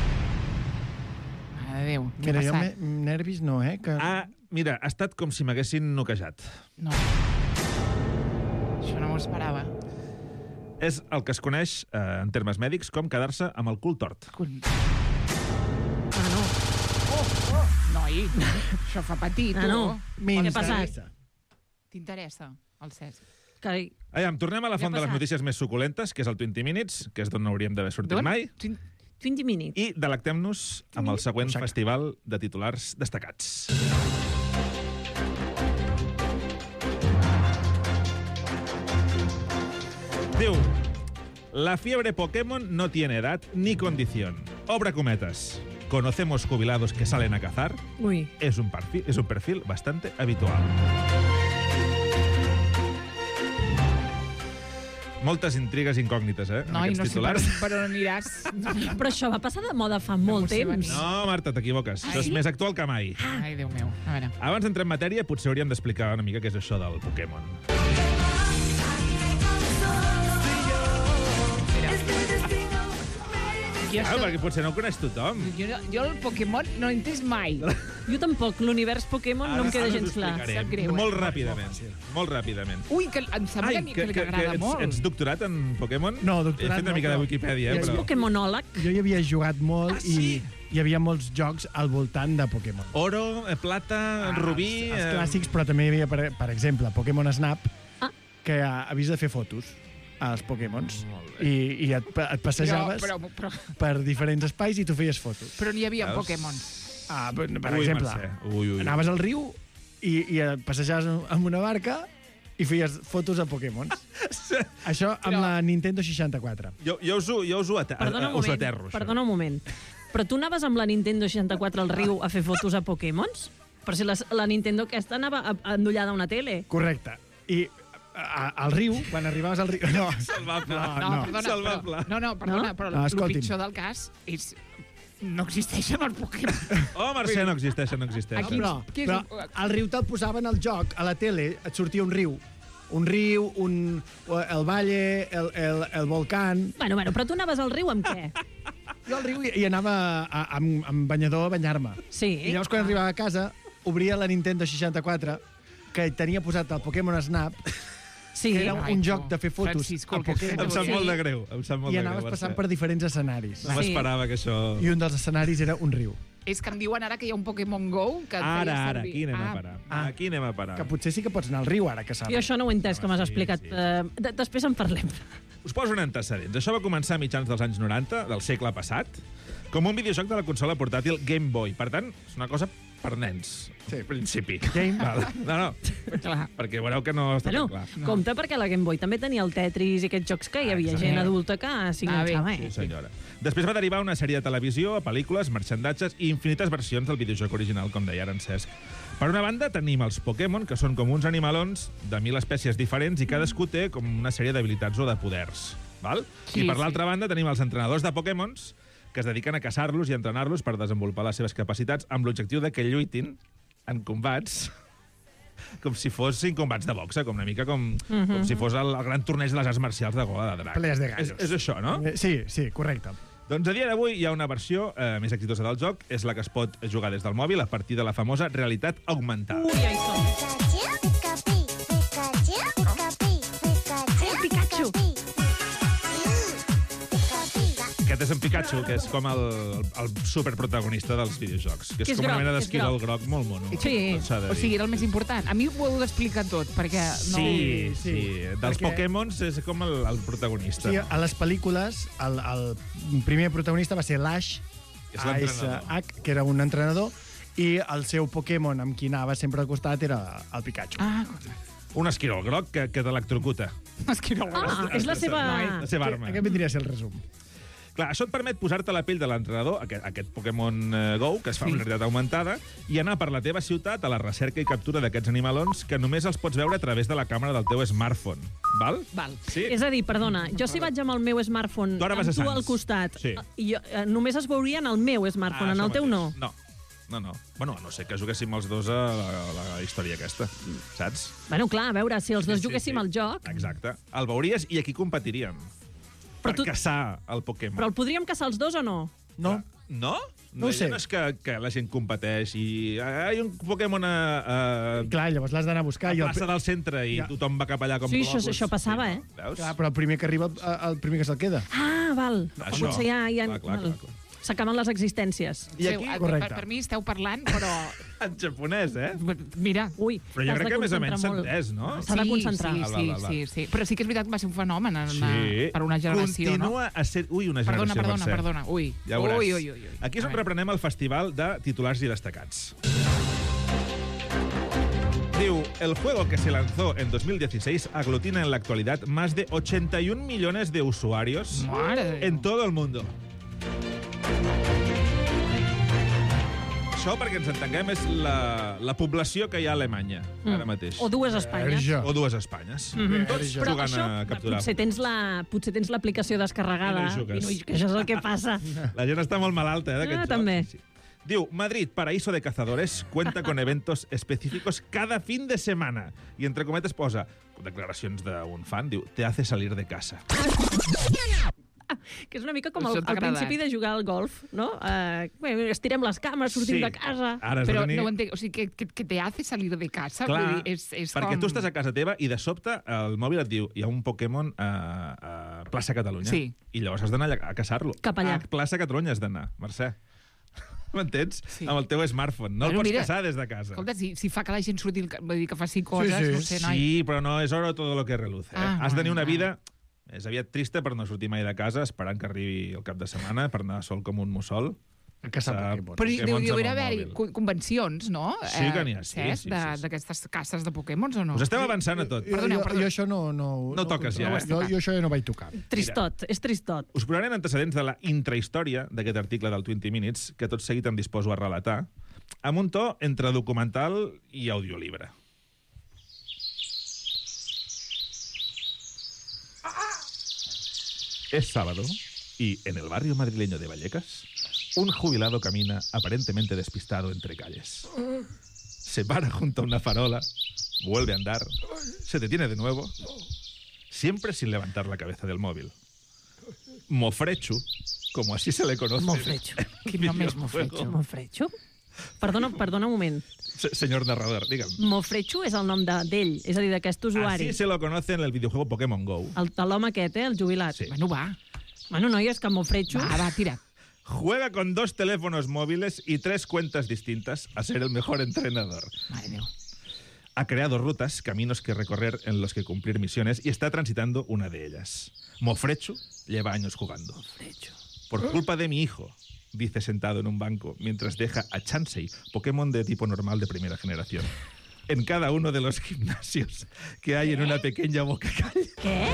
Adéu, què Mira, ha passat? jo nervis no, Que... Mira, ha estat com si m'haguessin noquejat. No. Això no m'ho esperava. És el que es coneix, en termes mèdics, com quedar-se amb el cul tort. Noi, això fa patir, tu. Què ha passat? T'interessa, el Cesc? Carai. Aviam, tornem a la font de les notícies més suculentes, que és el 20 Minutes, que és d'on no hauríem d'haver sortit mai. 20 Minutes. I delectem-nos amb el següent festival de titulars destacats. Diu, la fiebre Pokémon no tiene edad ni condición. Obra cometas. Conocemos jubilados que salen a cazar. Uy. Es un perfil bastante habitual. Moltes intrigues incògnites, en aquests titulars. No sé per on aniràs. Però això va passar de moda fa molt temps. No, Marta, t'equivoques. Això és més actual que mai. Ai, Déu meu. A veure. Abans d'entrar en matèria, potser hauríem d'explicar una mica què és això del Pokémon. Perquè potser no ho coneix tothom. Jo el Pokémon no he entès mai. Jo tampoc. L'univers Pokémon no em queda gens clar. Sap greu, Molt ràpidament. Molt ràpidament. Ui, que em sembla que li agrada molt. Ets doctorat en Pokémon? No, doctorat He fet una mica de Wikipedia, Ets pokémonòleg? Jo hi havia jugat molt i hi havia molts jocs al voltant de Pokémon. Oro, plata, rubí... Els clàssics, però també hi havia, per exemple, Pokémon Snap, que havies de fer fotos als Pokémons i et passejaves per diferents espais i tu feies fotos. Però n'hi havia Pokémons. Per exemple, anaves al riu i et passejaves amb una barca i feies fotos a Pokémons. Això amb la Nintendo 64. Jo us ho aterro. Perdona un moment. Però tu anaves amb la Nintendo 64 al riu a fer fotos a Pokémons? Però si la Nintendo aquesta anava endollada a una tele. Correcte. I al riu, quan arribaves al riu... No, Salvable. Perdona, però el pitjor del cas és... No existeixen els Pokémon. Oh, Mercè, no existeixen. Però al riu te'l posaven al joc, a la tele, et sortia un riu. Un riu, el valle, el volcán... Bueno, però tu anaves al riu amb què? Jo al riu hi anava amb banyador a banyar-me. Sí. I llavors, quan arribava a casa, obria la Nintendo 64, que tenia posat el Pokémon Snap, que era un joc de fer fotos a Pokémon. Em sap molt de greu. I anaves passant per diferents escenaris. No m'esperava que això... I un dels escenaris era un riu. És que em diuen ara que hi ha un Pokémon GO que et feia Ara, servir. aquí anem a parar. Que potser sí que pots anar al riu, ara que saps. Jo això no ho he entès, com has explicat. Després en parlem. Us poso un antecedents. Això va començar a mitjans dels anys 90, del segle passat, com un videojoc de la consola portàtil Game Boy. Per tant, és una cosa per nens, en principi. No, perquè veureu que no està tan clar. Compte, perquè la Game Boy també tenia el Tetris i aquests jocs que hi havia gent adulta que s'hi enganxava. Sí, senyora. Després va derivar una sèrie de televisió, a pel·lícules, marxandatges i infinites versions del videojoc original, com deia ara en Cesc. Per una banda, tenim els Pokémon, que són com uns animalons de 1000 espècies diferents i cadascú té com una sèrie d'habilitats o de poders. I per l'altra banda, tenim els entrenadors de Pokémons, que es dediquen a caçar-los i entrenar-los per desenvolupar les seves capacitats amb l'objectiu de que lluitin en combats com si fossin combats de boxa, com una mica com si fos el gran torneig de les arts marcials de Gola de Drac. Pelees de gallos. És això, no? Sí, correcte. Doncs a dia d'avui hi ha una versió més exitosa del joc, és la que es pot jugar des del mòbil a partir de la famosa realitat augmentada. Ui, ja hi som. Pikachu! Aquest és en Pikachu, que és com el superprotagonista dels videojocs. Que és com una mena d'esquirol groc molt mono. Sí, o sigui, era el més important. A mi ho heu d'explicar tot, perquè no... Sí. Dels Pokémons és com el protagonista. Sí, a les pel·lícules, el primer protagonista va ser l'Ash, que era un entrenador, I el seu Pokémon amb qui anava sempre al costat era el Pikachu. Un esquirol groc que t'electrocuta. Esquirol groc. És la seva... La seva arma. Aquest vindria a ser el resum. Clar, això et permet posar-te la pell de l'entrenador, aquest Pokémon Go, que es fa amb realitat augmentada, i anar per la teva ciutat a la recerca i captura d'aquests animalons que només els pots veure a través de la càmera del teu smartphone. Val? Val. Sí? És a dir, perdona, jo si vaig amb el meu smartphone amb tu al costat, només es veurien al meu smartphone, en el teu no? No. Bueno, a no ser que juguéssim els dos a la història aquesta, saps? Bueno, clar, a veure, si els dos juguéssim al joc... Exacte. El veuries i aquí competiríem. Per caçar el Pokémon. Però el podríem caçar els dos o no? No. No? No ho sé. No és que la gent competeix i... Hi ha un Pokémon Clar, llavors l'has d'anar a buscar. A plaça del centre i tothom va cap allà com globus. Sí, això passava, Veus? Clar, però el primer que arriba, el primer que se'l queda. Ah, val. Això. Potser ja... Clar. S'acaben les existències. I aquí, per mi esteu parlant, però... En japonès, Mira. Ui, però jo crec que més o menys s'ha entès, no? S'ha de concentrar. Sí. Però sí que és veritat que va ser un fenomen per una generació, Continua a ser... Ui, una generació, Perdona. Ui. Ja veuràs. Ui. Aquí és on reprenem el festival de titulars i destacats. Diu, el juego que se lanzó en 2016 aglutina en la actualidad más de 81 millones de usuarios en todo el mundo. Això, perquè ens entenguem, és la població que hi ha a Alemanya, ara mateix. O dues Espanyes. O dues Espanyes. Tots jugant a capturar. Potser tens l'aplicació descarregada. I que això és el que passa. La gent està molt malalta, d'aquest joc. També. Diu, Madrid, paraíso de cazadores, cuenta con eventos específicos cada fin de semana. I entre cometes posa declaracions d'un fan, diu, te hace salir de casa. Que és una mica com al principi de jugar al golf, no? Estirem les cames, sortim de casa... Però no ho entenc, o sigui, que te hace salir de casa? Clar, és perquè com... tu estàs a casa teva i de sobte el mòbil et diu hi ha un Pokémon a plaça Catalunya. Sí. I llavors has d'anar a caçar-lo. Cap allà. A plaça Catalunya has d'anar, Mercè. M'entens? Sí. Amb el teu smartphone. No el pots caçar des de casa. Escolta, si fa que la gent surti, vull dir que faci coses, no sé, noi. Sí, però no és oro todo lo que reluce. Has de tenir una vida... És aviat trista per no sortir mai de casa esperant que arribi el cap de setmana per anar sol com un mussol. A caçar Pokémon. Però deu haver-hi convencions, no? Sí que n'hi ha, sí. D'aquestes caces de Pokémons o no? Us estem avançant a tot. Perdoneu. Jo això no... No toques ja, Jo això ja no vaig tocar. Tristot, és tristot. Us posaré antecedents de la intrahistòria d'aquest article del 20 Minutes, que tot seguit em disposo a relatar, amb un to entre documental i audiolibre. Es sábado y en el barrio madrileño de Vallecas, un jubilado camina aparentemente despistado entre calles. Se para junto a una farola, vuelve a andar, se detiene de nuevo, siempre sin levantar la cabeza del móvil. Mofrechu, como así se le conoce. Mofrechu. Quin nom és Mofrechu? Mofrechu? Perdona un moment. Señor narrador, dígame. Mofrechu és el nom d'ell, és a dir, d'aquest usuari. Así se lo conoce en el videojuego Pokémon Go. L'home aquest, el jubilat. Sí. Bueno, va. Bueno, no, és que Mofrechu... Va, tira. Juega con 2 teléfonos móviles y 3 cuentas distintas a ser el mejor entrenador. Madre mía. Ha creado rutas, caminos que recorrer en los que cumplir misiones y está transitando una de ellas. Mofrechu lleva años jugando. Mofrechu. Por culpa de mi hijo, dice sentado en un banco, mientras deja a Chansey, Pokémon de tipo normal de primera generación, en cada uno de los gimnasios que hay en una pequeña bocacalle. Què?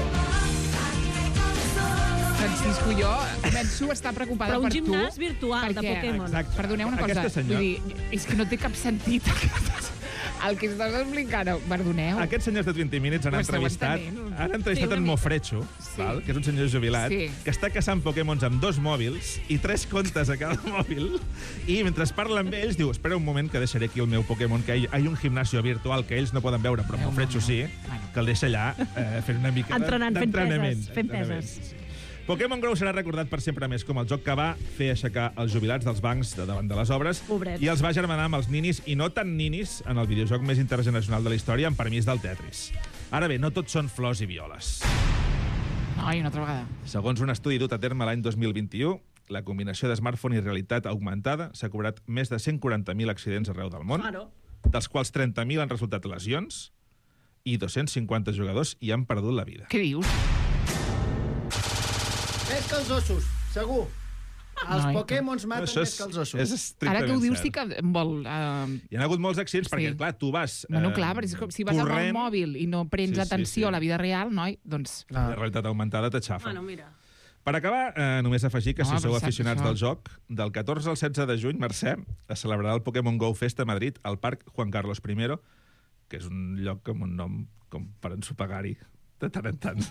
Francisco, jo començo a estar preocupada per tu. Però un gimnàs virtual de Pokémon. Exacte. Perdoneu una cosa. Vull dir, és que no té cap sentit el que estàs explicant. Perdoneu. Aquests senyors de 20 Minutes han entrevistat en Mofrechu, que és un senyor jubilat, que està caçant Pokémons amb 2 mòbils i 3 comptes a cada mòbil, i mentre parla amb ells diu, espera un moment que deixaré aquí el meu Pokémon, que hi ha un gimnasio virtual que ells no poden veure, però Mofrechu sí, que el deixa allà fent una mica d'entrenament. Fent peses. Pokémon Go serà recordat per sempre més com el joc que va fer aixecar els jubilats dels bancs de davant de les obres i els va germanar amb els ninis i no tan ninis en el videojoc més intergeneracional de la història amb permís del Tetris. Ara bé, no tots són flors i violes. Ai, una altra vegada. Segons un estudi dut a terme l'any 2021, la combinació de smartphone i realitat augmentada s'ha cobrat més de 140.000 accidents arreu del món, dels quals 30.000 han resultat lesions i 250 jugadors hi han perdut la vida. Què dius? Més que els ossos, segur. Els Pokémons maten més que els ossos. Ara que ho dius, sí que vol... Hi ha hagut molts accidents perquè, clar, tu vas... Bueno, clar, perquè si vas amb el mòbil i no prens atenció a la vida real, noi, doncs... La realitat augmentada t'aixafa. Bueno, mira. Per acabar, només afegir que si sou aficionats del joc, del 14 al 16 de juny, Mercè, es celebrarà el Pokémon GO Fest a Madrid, al Parc Juan Carlos I, que és un lloc amb un nom com per ensopegar-hi de tant en tant.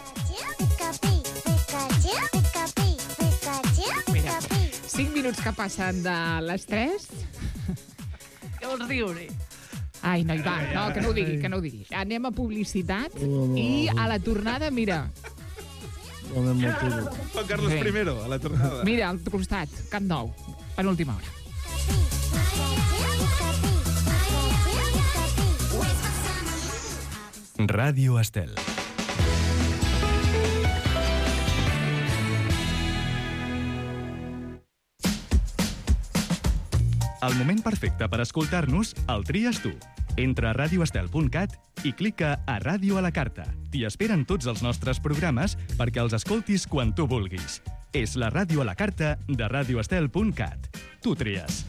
Mira, 5 minuts que passen de les 3. Què vols dir? Ai, noi, va, no, que no ho digui. Anem a publicitat i a la tornada, mira... Juan Carlos I, a la tornada. Mira, al costat, Camp Nou, penúltima hora. Ràdio Estel. El moment perfecte per escoltar-nos el tries tu. Entra a radioestel.cat i clica a Ràdio a la carta. T'hi esperen tots els nostres programes perquè els escoltis quan tu vulguis. És la Ràdio a la carta de radioestel.cat. Tu tries.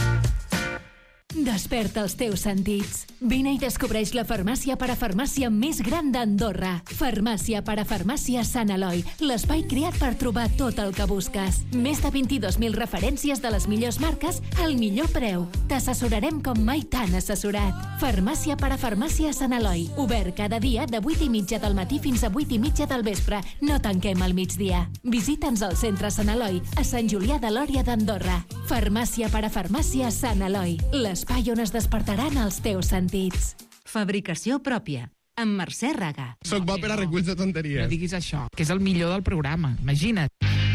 Desperta els teus sentits. Vine i descobreix la farmàcia parafarmàcia més gran d'Andorra. Farmàcia parafarmàcia Sant Eloi, l'espai creat per trobar tot el que busques. Més de 22.000 referències de les millors marques al millor preu. T'assessorarem com mai t'han assessorat. Farmàcia parafarmàcia Sant Eloi, obert cada dia de 8:30 del matí fins a 8:30 del vespre. No tanquem al migdia. Visita'ns al centre Sant Eloi, a Sant Julià de Lòria d'Andorra. Farmàcia parafarmàcia Sant Eloi, l'espai on es despertaran els teus sentits. Fabricació pròpia, amb Mercè Raga. Soc bo per a reculls de tonteries. No diguis això, que és el millor del programa. Imagina't.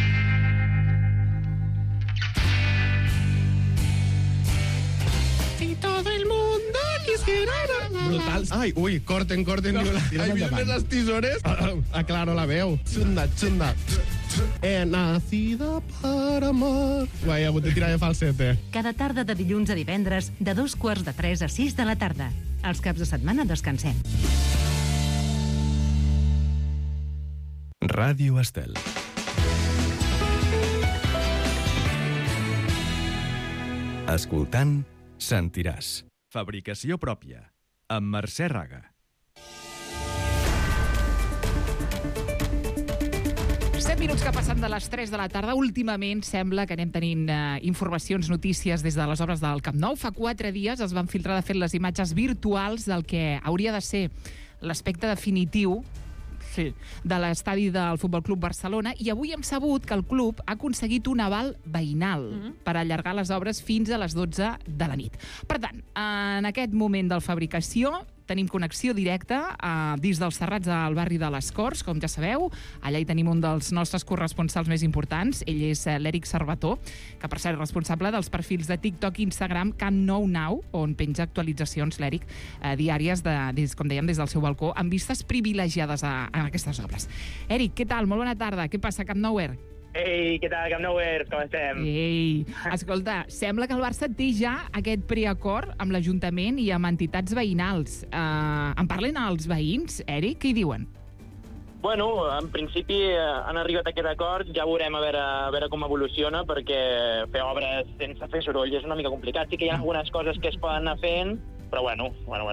Si todo el mundo quisiera... Brutal. Ai, ui, corten. Ai, vienen las tisores. Aclaro la veu. Xunda. He nacido para amar. Guai, he hagut de tirar de falsete. Cada tarda de dilluns a divendres, de 2:45 a 6 de la tarda. Els caps de setmana descansem. Ràdio Estel. Escoltant, sentiràs. Fabricació pròpia. Amb Mercè Raga. Minuts que passen de les 3 de la tarda. Últimament sembla que anem tenint informacions, notícies des de les obres del Camp Nou. Fa 4 dies es van filtrar, de fet, les imatges virtuals del que hauria de ser l'aspecte definitiu de l'estadi del Futbol Club Barcelona, i avui hem sabut que el club ha aconseguit un aval veïnal per allargar les obres fins a les 12 de la nit. Per tant, en aquest moment de fabricació tenim connexió directa dins dels Serrats del barri de les Corts, com ja sabeu. Allà hi tenim un dels nostres corresponsals més importants. Ell és l'Eric Servató, que per ser responsable dels perfils de TikTok i Instagram Camp Nou Now, on penja actualitzacions, l'Eric, diàries, com dèiem, des del seu balcó, amb vistes privilegiades a aquestes obres. Eric, què tal? Molt bona tarda. Què passa, Camp Nouer? Ei, què tal, Camp Nouer? Com estem? Ei, escolta, sembla que el Barça té ja aquest preacord amb l'Ajuntament i amb entitats veïnals. En parlen els veïns, Eric? Què hi diuen? Bueno, en principi han arribat a aquest acord, ja veurem a veure com evoluciona, perquè fer obres sense fer soroll és una mica complicat. Sí que hi ha algunes coses que es poden anar fent, però bueno,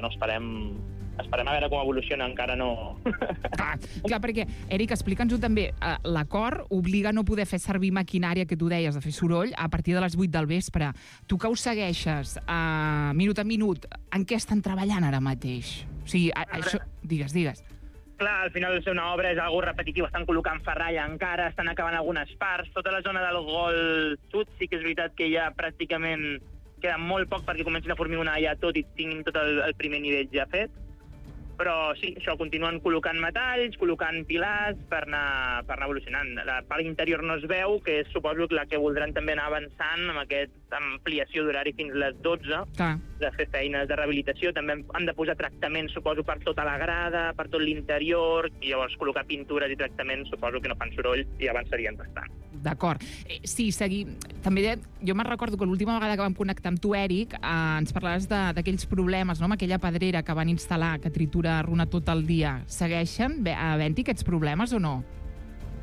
esperem a veure com evoluciona, encara no... Clar, perquè, Eric, explica'ns-ho també, l'acord obliga a no poder fer servir maquinària, que tu deies, de fer soroll, a partir de les 8 del vespre. Tu que ho segueixes minut a minut, en què estan treballant ara mateix? O sigui, això... Digues. Clar, al final de ser una obra és algo repetitiu, estan col·locant ferralla encara, estan acabant algunes parts, tota la zona del gol sud sí que és veritat que ja pràcticament queda molt poc perquè comencin a formigonar ja tot i tinguin tot el primer nivell ja fet. Però sí, això, continuen col·locant metalls, col·locant pilars per anar evolucionant. La part interior no es veu, que és, suposo, la que voldran també anar avançant amb aquesta ampliació d'horari fins a les 12, de fer feines de rehabilitació. També han de posar tractaments, suposo, per tota la grada, per tot l'interior, i llavors col·locar pintures i tractaments, suposo que no fan soroll i avançarien bastant. D'acord. Sí, també jo me'n recordo que l'última vegada que vam connectar amb tu, Eric, ens parlaves d'aquells problemes, no?, amb aquella pedrera que van instal·lar, que tritura runa tot el dia. Segueixen havent-hi aquests problemes o no?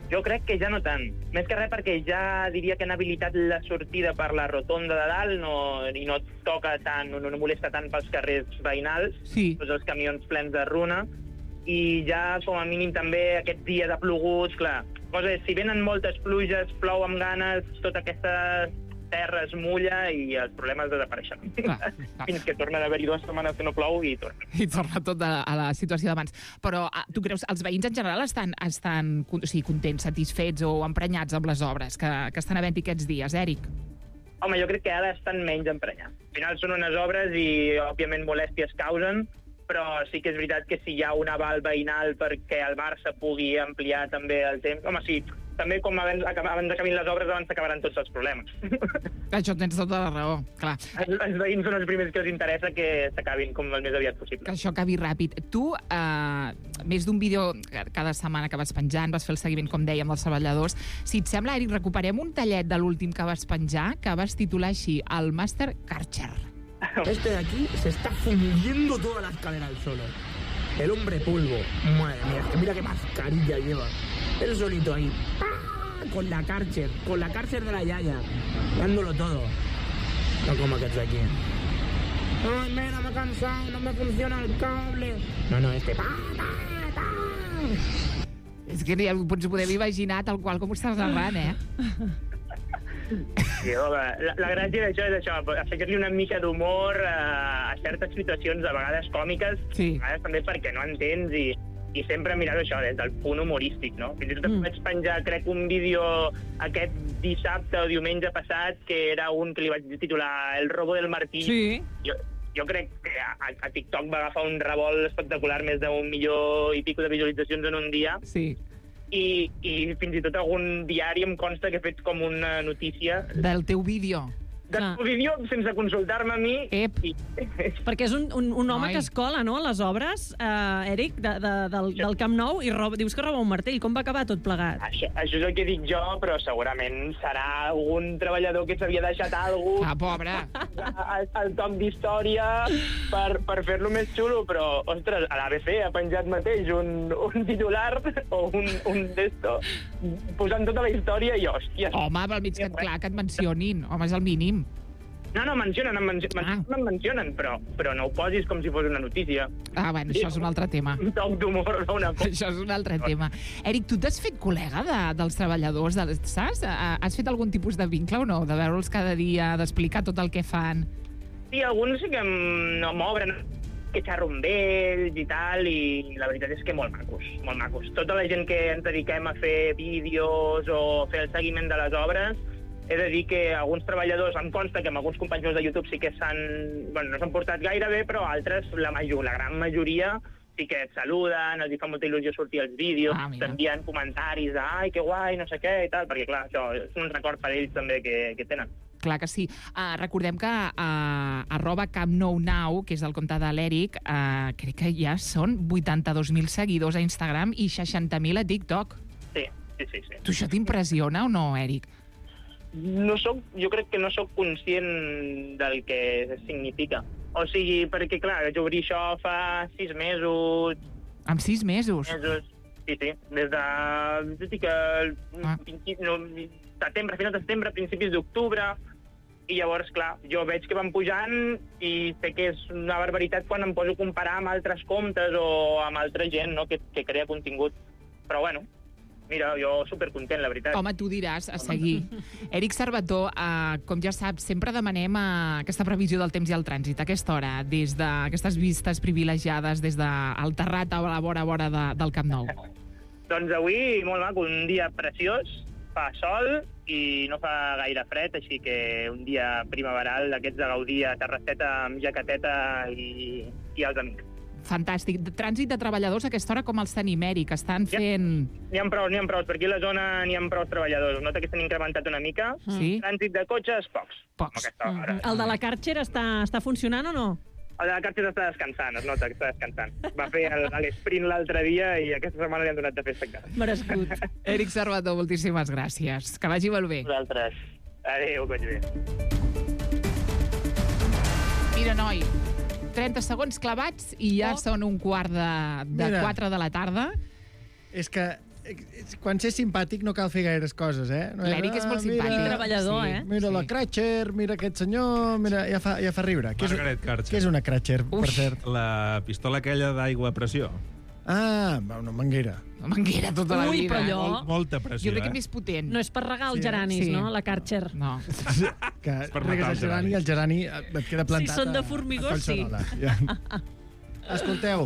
Jo crec que ja no tant. Més que res perquè ja diria que han habilitat la sortida per la rotonda de dalt i no toca tant, no molesta tant pels carrers veïnals, tots els camions plens de runa, i ja com a mínim també aquests dies ha plogut, clar. Cosa és, si venen moltes pluges, plou amb ganes, tota aquesta terra es mulla i els problemes desapareixen. Fins que torna d'haver-hi 2 setmanes que no plou i torna. I torna tot a la situació d'abans. Però tu creus, els veïns en general estan contents, satisfets o emprenyats amb les obres que estan havent-hi aquests dies, Eric? Home, jo crec que ara estan menys emprenyats. Al final són unes obres i, òbviament, molèsties causen, però sí que és veritat que si hi ha un aval veïnal perquè el Barça pugui ampliar també el temps... Home, sí, també com abans acabin les obres, abans s'acabaran tots els problemes. Això tens tota la raó, clar. Els veïns són els primers que els interessa que s'acabin com el més aviat possible. Que això acabi ràpid. Tu, més d'un vídeo cada setmana que vas penjant, vas fer el seguiment, com dèiem, dels treballadors. Si et sembla, Eric, recuperem un tallet de l'últim que vas penjar, que vas titular així, el Master Karcher. Este de aquí se está fundiendo toda la escalera al solo. El hombre polvo. Madre mía, mira qué mascarilla lleva. Él solito ahí. ¡Ah! Con la Karcher de la Yaya. Dándolo todo. No como aquests d'aquí. Ay, mira, me he cansado, no me funciona el cable. No, este... És que ja ens podem imaginar tal qual com ho estàs narrant, Sí, home, la gràcia d'això és això, afegir-li una mica d'humor a certes situacions, a vegades còmiques, a vegades també perquè no entens i sempre mirar-ho això des del punt humorístic, no? Fins i tot vaig penjar, crec, un vídeo aquest dissabte o diumenge passat que era un que li vaig titular El robo del martillo. Sí. Jo crec que a TikTok va agafar un revolt espectacular, més d'1 milió i pico de visualitzacions en un dia. Sí. I fins i tot algun diari em consta que he fet com una notícia... Del teu vídeo. Del teu vídeo, sense consultar-me a mi. Perquè és un home que es cola, no?, a les obres, Eric, del Camp Nou, i dius que roba un martell. Com va acabar tot plegat? Això és el que dic jo, però segurament serà algun treballador que s'havia deixat alguna cosa... pobre! El toc d'història per fer-lo més xulo, però, ostres, a l'ABC ha penjat mateix un titular o un d'esto, posant tota la història i, hòstia... Home, pel mig que, clar, que et mencionin. Home, és el mínim. No, mencionen, però no ho posis com si fos una notícia. Bueno, això és un altre tema. Un toc d'humor, no una cosa. Això és un altre tema. Eric, tu t'has fet col·lega dels treballadors, saps? Has fet algun tipus de vincle o no? De veure'ls cada dia, d'explicar tot el que fan? Sí, alguns sí que m'obren, que xerro amb ells i tal, i la veritat és que molt macos. Tota la gent que ens dediquem a fer vídeos o fer el seguiment de les obres, he de dir que alguns treballadors, em consta que amb alguns companys de YouTube sí que no s'han portat gaire bé, però altres, la gran majoria, sí que et saluden, els fa molta il·lusió sortir als vídeos, t'envien comentaris de «ai, que guai, no sé què» i tal, perquè clar, això és un record per ells també que tenen. Clar que sí. Recordem que @CampNouNow, que és el compte de l'Eric, crec que ja són 82.000 seguidors a Instagram i 60.000 a TikTok. Sí. Tu això t'impressiona o no, Eric? Jo crec que no sóc conscient del que significa. O sigui, perquè, clar, vaig obrir això fa 6 mesos... Amb 6 mesos? Sí, des de... setembre, final de setembre, principis d'octubre, i llavors, clar, jo veig que van pujant i sé que és una barbaritat quan em poso a comparar amb altres comptes o amb altra gent, no?, que crea contingut. Però, bueno, mira, jo supercontent, la veritat. Home, tu diràs, a seguir. Eric Servató, com ja saps, sempre demanem aquesta previsió del temps i el trànsit a aquesta hora, des d'aquestes vistes privilegiades, des del terrat a la vora del Camp Nou. Doncs avui, molt maco, un dia preciós, fa sol i no fa gaire fred, així que un dia primaveral d'aquests de gaudir a terrasseta amb jaqueteta i els amics. Fantàstic. Trànsit de treballadors a aquesta hora com els tenim, Eric? Estan fent... N'hi ha prous. Per aquí a la zona n'hi ha prous treballadors. Nota que s'han incrementat una mica. Sí. Trànsit de cotxes, pocs. El de la Karcher està funcionant o no? El de la Karcher està descansant, es nota que està descansant. Va fer l'esprint l'altre dia i aquesta setmana li han donat de festa encara. Merescut. Eric Servató, moltíssimes gràcies. Que vagi molt bé. Vosaltres. Adéu, que vagi bé. Mira, noi, 30 segons clavats i ja són 3:15 de la tarda. És que quan s'és simpàtic no cal fer gaires coses, eh? L'Eric és molt simpàtic. Treballador, eh? Mira la Cratcher, mira aquest senyor, mira, ja fa riure. Margaret Cratcher. Què és una Cratcher, per cert? La pistola aquella d'aigua a pressió. Ah, una manguera. Una manguera tota la vida. Però allò... Molta pressió, Jo crec que més potent. No és per regar els geranis, no? La Karcher. No. Que regues el gerani i el gerani et queda plantat. Si són de formigó, sí. Escolteu,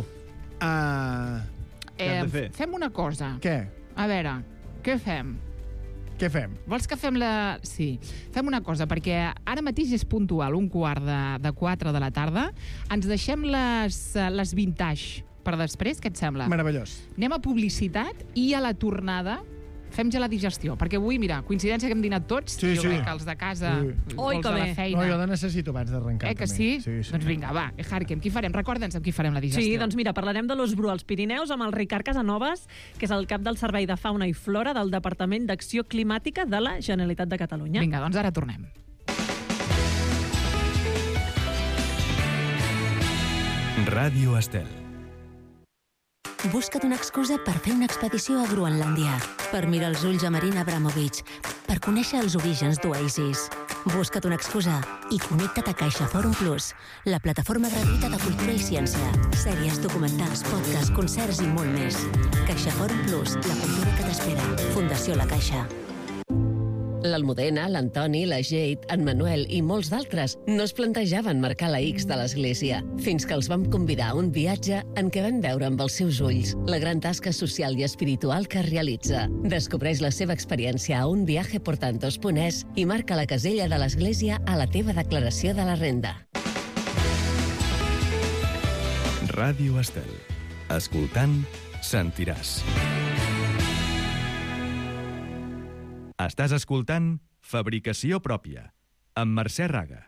què hem de fer? Fem una cosa. Què? A veure, què fem? Què fem? Vols que fem la... Sí. Fem una cosa, perquè ara mateix és puntual, 3:15 de la tarda. Ens deixem les vintage per després, què et sembla? Meravellós. Anem a publicitat i a la tornada fem ja la digestió, perquè avui, mira, coincidència que hem dinat tots, jo crec que els de casa, els de la feina... No, jo la necessito abans d'arrencar, que sí? Doncs vinga, va, Harky, amb qui farem? Recorda'ns amb qui farem la digestió. Sí, doncs mira, parlarem de l'Os Bru als Pirineus amb el Ricard Casanovas, que és el cap del Servei de Fauna i Flora del Departament d'Acció Climàtica de la Generalitat de Catalunya. Vinga, doncs ara tornem. Ràdio Estel. Busca't una excusa per fer una expedició a Groenlàndia, per mirar els ulls a Marina Abramovic, per conèixer els orígens d'Oasis. Busca't una excusa i connecta't a Caixa Fòrum Plus, la plataforma gratuïta de cultura i ciència. Sèries, documentals, podcasts, concerts i molt més. Caixa Fòrum Plus, la cultura que t'espera. Fundació La Caixa. L'Almudena, l'Antoni, la Jade, en Manuel i molts d'altres no es plantejaven marcar la X de l'Església, fins que els vam convidar a un viatge en què van veure amb els seus ulls la gran tasca social i espiritual que realitza. Descobreix la seva experiència a unviajeportantos.es i marca la casella de l'Església a la teva declaració de la renda. Ràdio Estel. Escoltant, sentiràs. Estàs escoltant Fabricació Pròpia, amb Mercè Raga.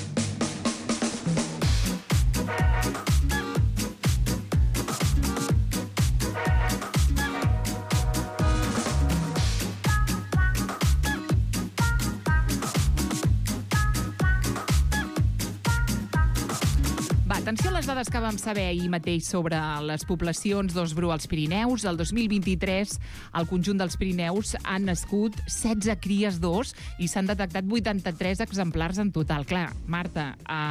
Atenció a les dades que vam saber ahir mateix sobre les poblacions d'Os Bru als Pirineus. El 2023, al conjunt dels Pirineus, han nascut 16 cries d'ós i s'han detectat 83 exemplars en total. Clar, Marta,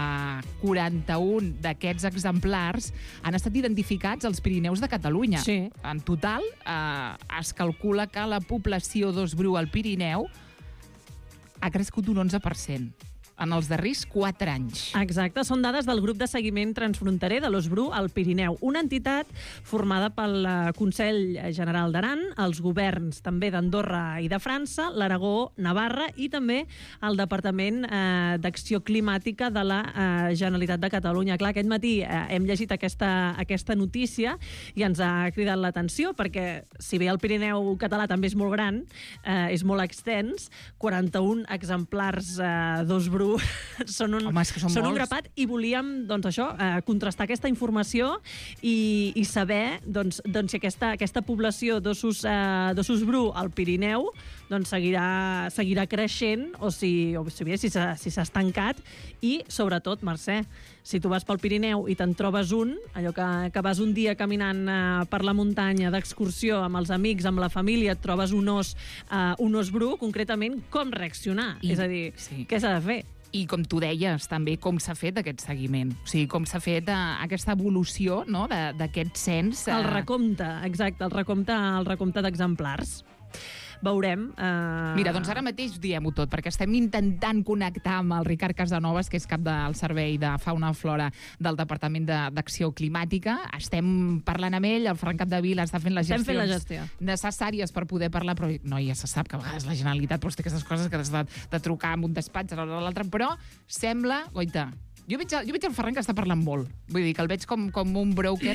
41 d'aquests exemplars han estat identificats als Pirineus de Catalunya. Sí. En total, es calcula que la població d'Os Bru al Pirineu ha crescut un 11%. En els darrers 4 anys. Exacte, són dades del grup de seguiment transfronterer de l'Os Bru al Pirineu, una entitat formada pel Consell General d'Aran, els governs també d'Andorra i de França, l'Aragó, Navarra i també el Departament d'Acció Climàtica de la Generalitat de Catalunya. Clar, aquest matí hem llegit aquesta notícia i ens ha cridat l'atenció perquè, si bé el Pirineu català també és molt gran, és molt extens, 41 exemplars d'Os Bru són un grapat i volíem, doncs això, contrastar aquesta informació i saber si aquesta població d'ossos bru al Pirineu seguirà creixent o si s'ha estancat i, sobretot, Mercè, si tu vas pel Pirineu i te'n trobes allò que vas un dia caminant per la muntanya d'excursió amb els amics, amb la família, et trobes un os bru, concretament, com reaccionar? És a dir, què s'ha de fer? I, com tu deies, també com s'ha fet aquest seguiment. O sigui, com s'ha fet aquesta evolució d'aquest cens. El recompte, exacte, el recompte d'exemplars. Veurem. Mira, doncs ara mateix diem-ho tot, perquè estem intentant connectar amb el Ricard Casanovas, que és cap del Servei de Fauna i Flora del Departament d'Acció Climàtica. Estem parlant amb ell, el Ferran Capdevila està fent les gestions necessàries per poder parlar, però no, ja se sap que a vegades la Generalitat té aquestes coses que has de trucar amb un despatx a l'altre, però sembla... Goita, jo veig el Ferran que està parlant molt. Vull dir que el veig com un broker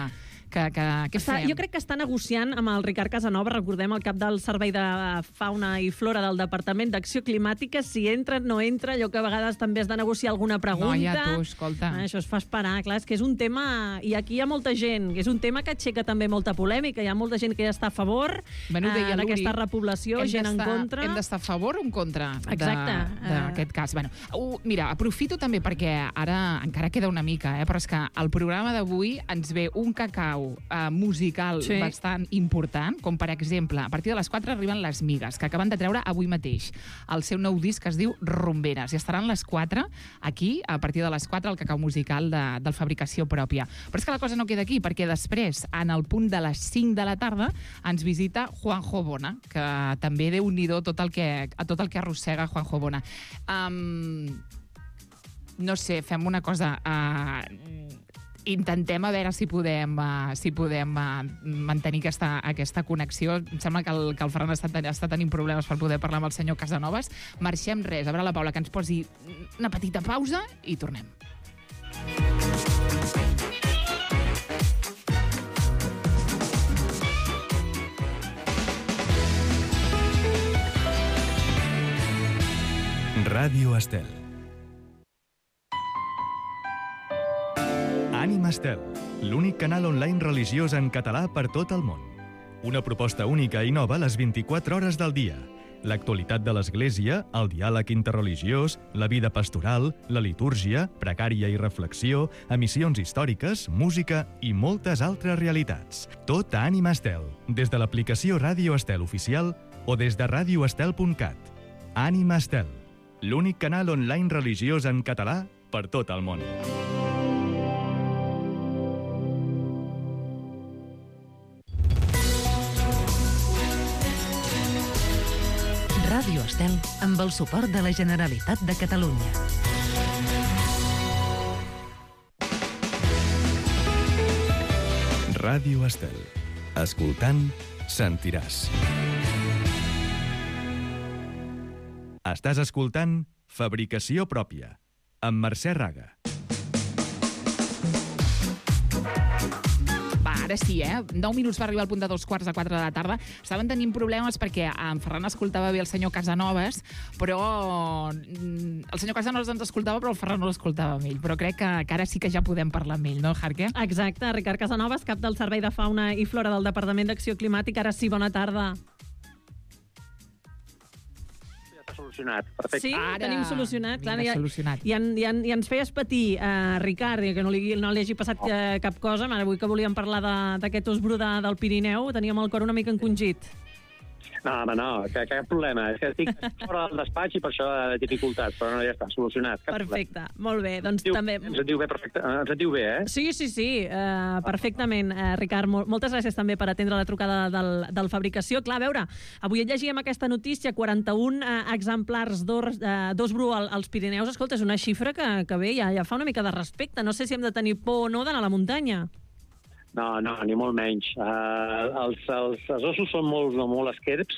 que fem. Jo crec que està negociant amb el Ricard Casanovas, recordem, el cap del Servei de Fauna i Flora del Departament d'Acció Climàtica, si entra, no entra, allò que a vegades també has de negociar alguna pregunta. No, ja tu, escolta. Això es fa esperar, clar, és que és un tema... I aquí hi ha molta gent, és un tema que aixeca també molta polèmica, hi ha molta gent que ja està a favor d'aquesta repoblació, gent en contra. Hem d'estar a favor o en contra d'aquest cas? Mira, aprofito també perquè ara encara queda una mica, però és que al programa d'avui ens ve un cacau clau musical bastant important, com per exemple, a partir de les 4 arriben les Migues, que acaben de treure avui mateix el seu nou disc que es diu Rumberes, i estaran les 4 aquí, a partir de les 4, al cacau musical de Fabricació Pròpia. Però és que la cosa no queda aquí, perquè després, en el punt de les 5 de la tarda, ens visita Juanjo Bona, que també déu-n'hi-do tot el que arrossega Juanjo Bona. No sé, fem una cosa... Intentem a veure si podem mantenir aquesta connexió. Em sembla que el Ferran està tenint problemes per poder parlar amb el senyor Casanovas. Marxem res, a veure la Paula que ens posi una petita pausa i tornem. Ràdio Estel. Ànima Estel, l'únic canal online religiós en català per tot el món. Una proposta única i nova a les 24 hores del dia. L'actualitat de l'Església, el diàleg interreligiós, la vida pastoral, la litúrgia, pregària i reflexió, emissions històriques, música i moltes altres realitats. Tot a Ànima Estel, des de l'aplicació Ràdio Estel oficial o des de radioestel.cat. Ànima Estel, l'únic canal online religiós en català per tot el món. Ràdio Estel, amb el suport de la Generalitat de Catalunya. Ràdio Estel. Escoltant, sentiràs. Estàs escoltant Fabricació Pròpia, amb Mercè Raga. Ara sí, 9 minuts per arribar al punt de 3:45 de la tarda. Estaven tenint problemes perquè en Ferran escoltava bé el senyor Casanovas, però el senyor Casanovas ens escoltava, però el Ferran no l'escoltava amb ell. Però crec que ara sí que ja podem parlar amb ell, no, Jarque? Exacte, Ricard Casanovas, cap del Servei de Fauna i Flora del Departament d'Acció Climàtica. Ara sí, bona tarda. Solucionat, perfecte. Sí, tenim solucionat. Clar, solucionat. I ens feies patir, Ricard, que no li hagi passat cap cosa. Avui que volíem parlar d'aquest ós bru del Pirineu, teníem el cor una mica encongit. No, cap problema. És que estic fora del despatx i per això dificultats, però no, ja està, solucionat. Perfecte, molt bé. Doncs també... Ens et diu bé, perfecte. Ens et diu bé, eh? Sí, perfectament, Ricard. Moltes gràcies també per atendre la trucada del Fabricació. Clar, a veure, avui llegíem aquesta notícia, 41 exemplars d'ós bru als Pirineus. Escolta, és una xifra que bé, ja fa una mica de respecte. No sé si hem de tenir por o no d'anar a la muntanya. No, ni molt menys. Els ossos són molt esquerps,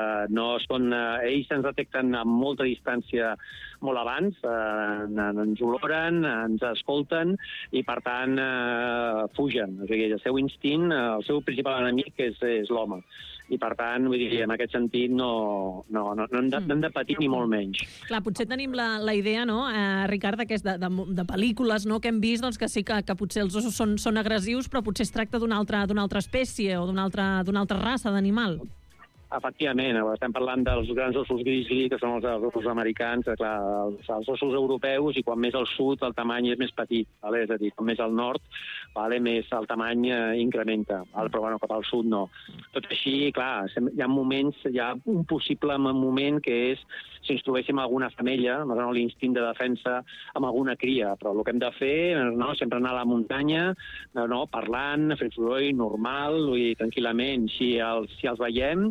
ells ens detecten a molta distància molt abans, ens oloren, ens escolten i, per tant, fugen. O sigui, el seu instint, el seu principal enemic és l'home. I, per tant, vull dir, en aquest sentit no hem de patir ni molt menys. Clar, potser tenim la idea, no, Ricard, de pel·lícules que hem vist, doncs que sí que potser els ossos són agressius, però potser es tracta d'una altra espècie o d'una altra raça d'animal. Efectivament, estem parlant dels grans ossos grizzly, que són els ossos americans. Clar, els ossos europeus, i quan més al sud el tamany és més petit, és a dir, quan més al nord més el tamany incrementa, però bueno, cap al sud no. Tot així, clar, hi ha un possible moment que és si ens trobéssim alguna femella, l'instint de defensa amb alguna cria, però el que hem de fer, sempre anar a la muntanya, parlant, fent soroll, normal, tranquil·lament. Si els veiem,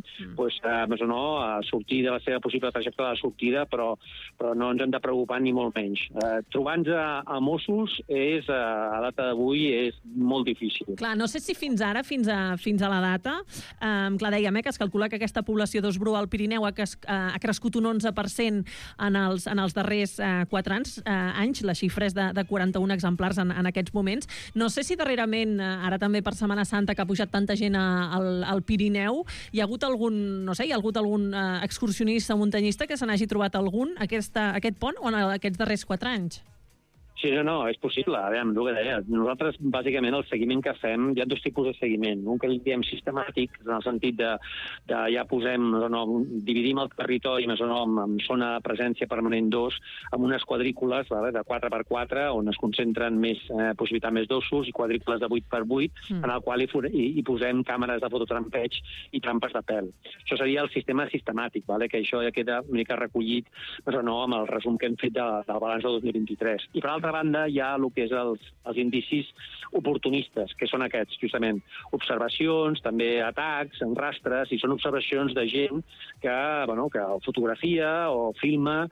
sortir de la seva possible trajectòria de sortida, però no ens hem de preocupar ni molt menys. Trobar-nos amb ossos a data d'avui és molt difícil. Clar, no sé si fins ara, fins a la data, clar, dèiem que es calcula que aquesta població d'ós bru al Pirineu ha crescut un 11% en els darrers 4 anys, la xifra és de 41 exemplars en aquests moments. No sé si darrerament, ara també per Setmana Santa, que ha pujat tanta gent al Pirineu, hi ha hagut algun excursionista muntanyista que se n'hagi trobat algun aquest pont o en aquests darrers 4 anys? Sí, no, és possible. A veure, el que deia, nosaltres, bàsicament, el seguiment que fem, hi ha dos tipus de seguiment. Un que li diem sistemàtic, en el sentit de ja posem, dividim el territori en zona de presència permanent d'ós, amb unes quadrícules de 4x4, on es concentren més, possibilitat més d'ossos, i quadrícules de 8x8, en el qual hi posem càmeres de fototrampeig i trampes de pèl. Això seria el sistema sistemàtic, que això ja queda una mica recollit amb el resum que hem fet del balanç de 2023. I per altra banda hi ha el que és els indicis oportunistes, que són aquests, justament, observacions, també atacs, rastres, i són observacions de gent que fotografia o filma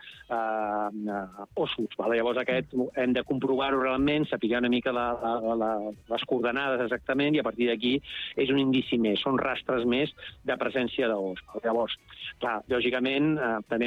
ossos. Llavors aquest hem de comprovar-ho realment, saber una mica les coordenades exactament, i a partir d'aquí és un indici més, són rastres més de presència d'os. Llavors, clar, lògicament,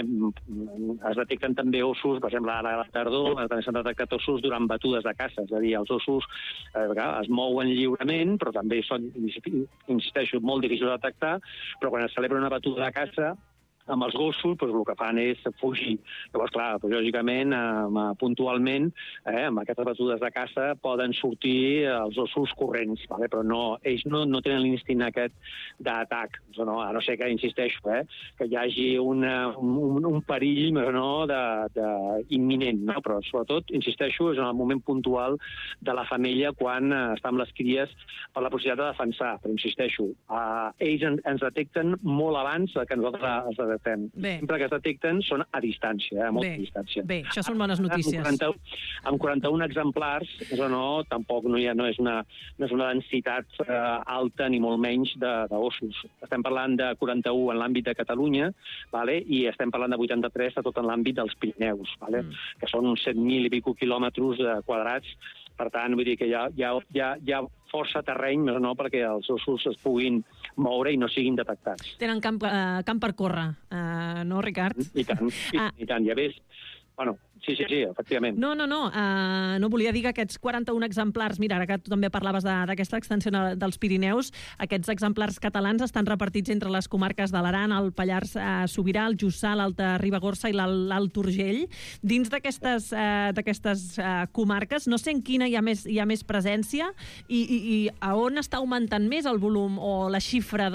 es detecten també ossos, per exemple, ara a la tardor també s'han detectat ossos durant batudes de caça, és a dir, els ossos es mouen lliurement, però també són, insisteixo, molt difícils de detectar, però quan es celebra una batuda de caça, amb els gossos, el que fan és fugir. Llavors, clar, lògicament, puntualment, amb aquestes batudes de caça poden sortir els ossos corrents, però ells no tenen l'instint aquest d'atac, a no ser que, insisteixo, que hi hagi un perill imminent, però sobretot, insisteixo, és en el moment puntual de la femella quan està amb les cries per la possibilitat de defensar, però insisteixo, ells ens detecten molt abans que nosaltres els detectem. Sempre que es detecten són a distància, a molta distància. Bé, això són bones notícies. Amb 41 exemplars, tampoc no és una densitat alta ni molt menys d'ossos. Estem parlant de 41 en l'àmbit de Catalunya, i estem parlant de 83 a tot en l'àmbit dels Pirineus, que són uns 7.000 i pico quilòmetres quadrats. Per tant, vull dir que hi ha força terreny perquè els ossos es puguin moure i no siguin detectats. Tenen camp per córrer, no, Ricard? I tant, ja ves. Sí, efectivament. No volia dir que aquests 41 exemplars, mira, ara que tu també parlaves d'aquesta extensió dels Pirineus, aquests exemplars catalans estan repartits entre les comarques de l'Aran, el Pallars Sobirà, el Jussà, l'Alta Ribagorça i l'Alt Urgell. Dins d'aquestes comarques, no sé en quina hi ha més presència i a on està augmentant més el volum o la xifra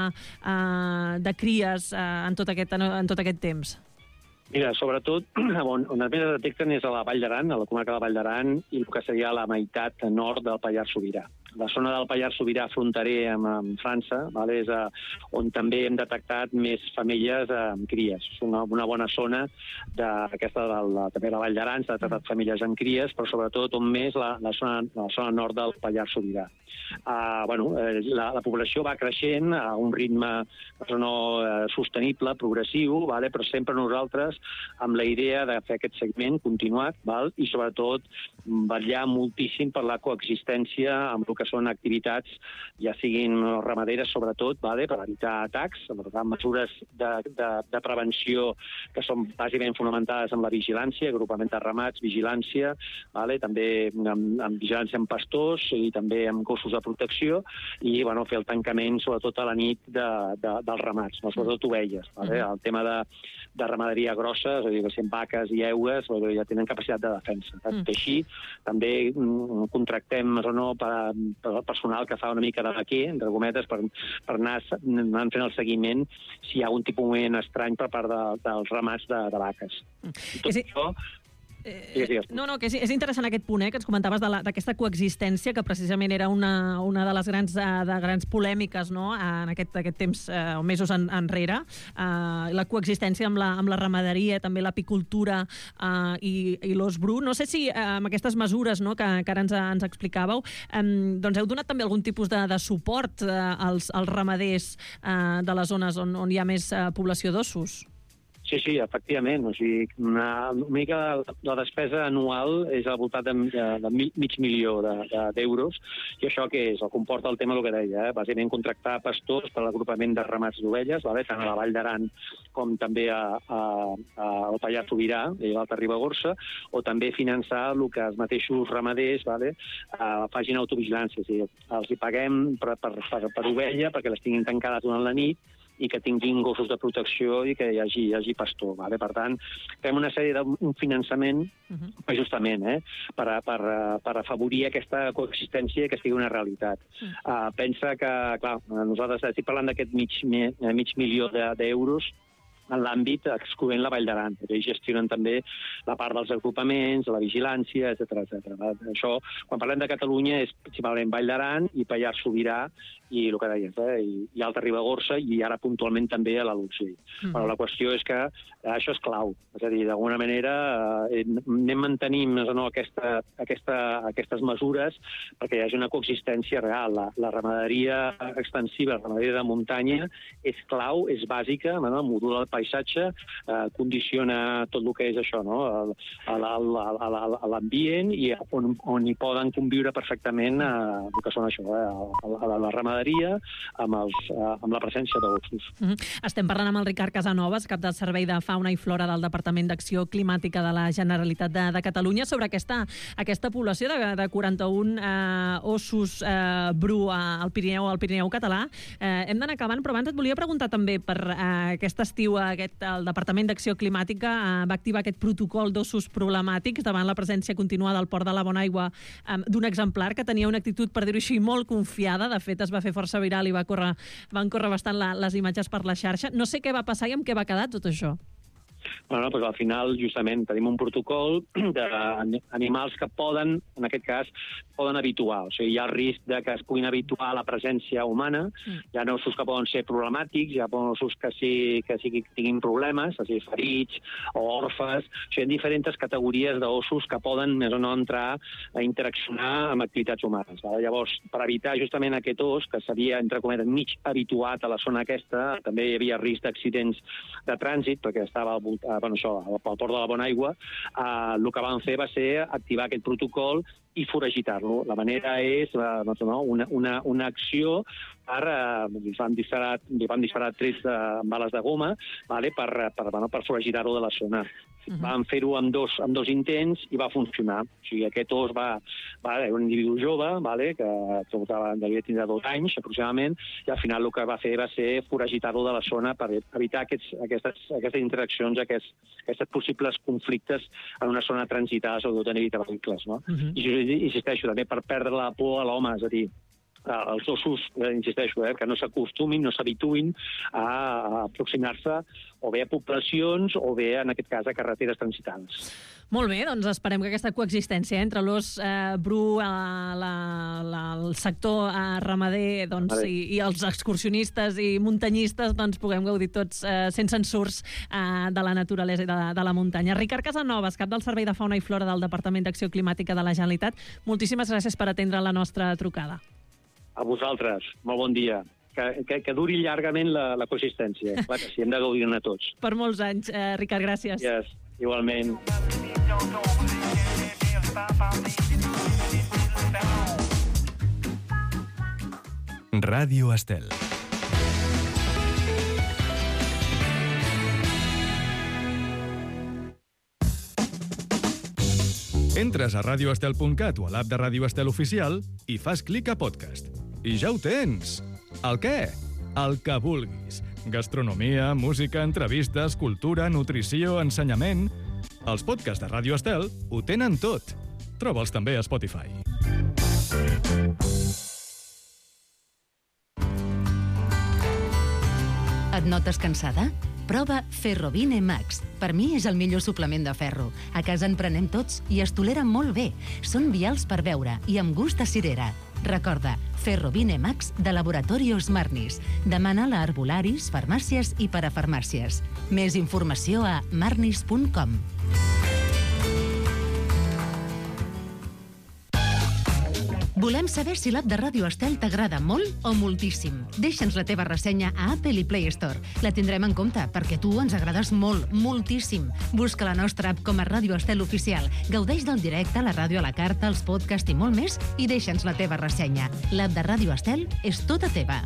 de cries en tot aquest temps? Mira, sobretot, on més es detecten és a la Vall d'Aran, a la comarca de la Vall d'Aran, i el que seria la meitat nord del Pallars Sobirà. La zona del Pallars Sobirà fronterer amb França és on també hem detectat més femelles amb cries. És una bona zona d'aquesta també de la Vall d'Aran, s'ha detectat femelles amb cries, però sobretot on més la zona nord del Pallars Sobirà. La població va creixent a un ritme sostenible, progressiu, però sempre nosaltres amb la idea de fer aquest segment continuat i sobretot vetllar moltíssim per la coexistència amb el que són activitats, ja siguin ramaderes sobretot, per evitar atacs, per mesures de prevenció que són bàsicament fonamentades en la vigilància, agrupament de ramats, vigilància, també amb vigilància amb pastors i també amb gossos de protecció i fer el tancament sobretot a la nit dels ramats, sobretot ovelles. El tema de ramaderia grossa, és a dir, que si vaques i eugues ja tenen capacitat de defensa. Així, també contractem personal que fa una mica de vaquer, entre cometes, per anar fent el seguiment si hi ha un tipus de moviment estrany per part dels ramats de vaques. Tot això... que és interessant aquest punt que ens comentaves d'aquesta coexistència, que precisament era una de les grans polèmiques en aquest temps o mesos enrere, la coexistència amb la ramaderia, també l'apicultura i l'os bru. No sé si amb aquestes mesures que ara ens explicàveu heu donat també algun tipus de suport als ramaders de les zones on hi ha més població d'ossos. Sí, efectivament. Una mica la despesa anual és al voltant de $500,000 d'euros, i això què és? El comporta el tema del que deia, bàsicament contractar pastors per l'agrupament de ramats d'ovelles, tant a la Vall d'Aran com també al Pallars Sobirà i a l'Alta Ribagorça, o també finançar el que els mateixos ramaders facin autovigilància. Els hi paguem per ovella perquè les tinguin tancades durant la nit i que tinguin gossos de protecció i que hi hagi pastor. Vale? Per tant, fem una sèrie d'un finançament, justament, per afavorir aquesta coexistència que sigui una realitat. Pensa que, clar, nosaltres estic parlant d'aquest mig milió d'euros en l'àmbit excloent la Vall d'Aran. Ells gestionen també la part dels agrupaments, la vigilància, etc. Això, quan parlem de Catalunya, és principalment Vall d'Aran i Pallars Sobirà i el que deies, i Alta Ribagorça i ara puntualment també a l'Alt Urgell. Però la qüestió és que això és clau. És a dir, d'alguna manera anem mantenint aquestes mesures perquè hi hagi una coexistència real. La ramaderia extensiva, la ramaderia de muntanya, és clau, és bàsica, modula el paisatge, condiciona tot el que és això, l'ambient i on hi poden conviure perfectament el que són això, la ramaderia amb la presència d'ossos. Estem parlant amb el Ricard Casanovas, cap del Servei de Fauna i Flora del Departament d'Acció Climàtica de la Generalitat de Catalunya, sobre aquesta població de 41 ossos bru al Pirineu català. Hem d'anar acabant, però abans et volia preguntar també per aquest estiu el Departament d'Acció Climàtica va activar aquest protocol d'ossos problemàtics davant la presència continuada al Port de la Bonaigua d'un exemplar que tenia una actitud, per dir-ho així, molt confiada. De fet, es va fer força viral i van córrer bastant les imatges per la xarxa. No sé què va passar i amb què va quedar tot això. Bueno, doncs al final, justament, tenim un protocol d'animals que poden, en aquest cas, poden habituar. O sigui, hi ha el risc de que es puguin habituar a la presència humana. Hi ha ossos que poden ser problemàtics, hi ha ossos que tinguin problemes, o sigui, ferits o orfes. O sigui, hi ha diferents categories d'ossos que poden més o no entrar a interaccionar amb activitats humanes. Llavors, per evitar justament aquest os, que s'havia, entre cometes, mig habituat a la zona aquesta, també hi havia risc d'accidents de trànsit, perquè estava al Port de la Bonaigua, el que van fer va ser activar aquest protocol i foragitar-lo. La manera és una acció li van disparar trets amb bales de goma per foragitar-lo de la zona. Vam fer-ho amb dos intents i va funcionar. O sigui, aquest os era un individu jove, que devia tindre 2 anys aproximadament, i al final el que va fer va ser foragitar-lo de la zona per evitar aquestes interaccions, aquests possibles conflictes en una zona transitada, sobretot en evitar vehicles. I insisteixo, també per perdre la por a l'home, és a dir, els ossos, insisteixo, que no s'acostumin, no s'habituïn a aproximar-se o bé a poblacions o bé, en aquest cas, a carreteres transitades. Molt bé, doncs esperem que aquesta coexistència entre l'os bru, el sector ramader i els excursionistes i muntanyistes puguem gaudir tots sense ensurs de la naturalesa i de la muntanya. Ricard Casanovas, cap del Servei de Fauna i Flora del Departament d'Acció Climàtica de la Generalitat, moltíssimes gràcies per atendre la nostra trucada. A vosaltres, molt bon dia. Que duri llargament la coexistència. Clar que sí, hem de gaudir-ne tots. Per molts anys, Ricard, gràcies. Gràcies, igualment. Ràdio Estel. Entres a radioestel.cat o a l'app de Ràdio Estel Oficial i fas clic a podcast. I ja ho tens! El què? El que vulguis. Gastronomia, música, entrevistes, cultura, nutrició, ensenyament... Els podcasts de Ràdio Estel ho tenen tot. Troba'ls també a Spotify. Et notes cansada? Prova Ferrovine Max. Per mi és el millor suplement de ferro. A casa en prenem tots i es tolera molt bé. Són vials per beure i amb gust a cirera. Recorda, Ferrovine Max de Laboratorios Marnis. Demana-la a herbolaris, farmàcies i parafarmàcies. Més informació a marnis.com. Volem saber si l'app de Ràdio Estel t'agrada molt o moltíssim. Deixa'ns la teva ressenya a Apple i Play Store. La tindrem en compte, perquè tu ens agrades molt, moltíssim. Busca la nostra app com a Ràdio Estel Oficial. Gaudeix del directe, la ràdio a la carta, els podcasts i molt més, i deixa'ns la teva ressenya. L'app de Ràdio Estel és tota teva.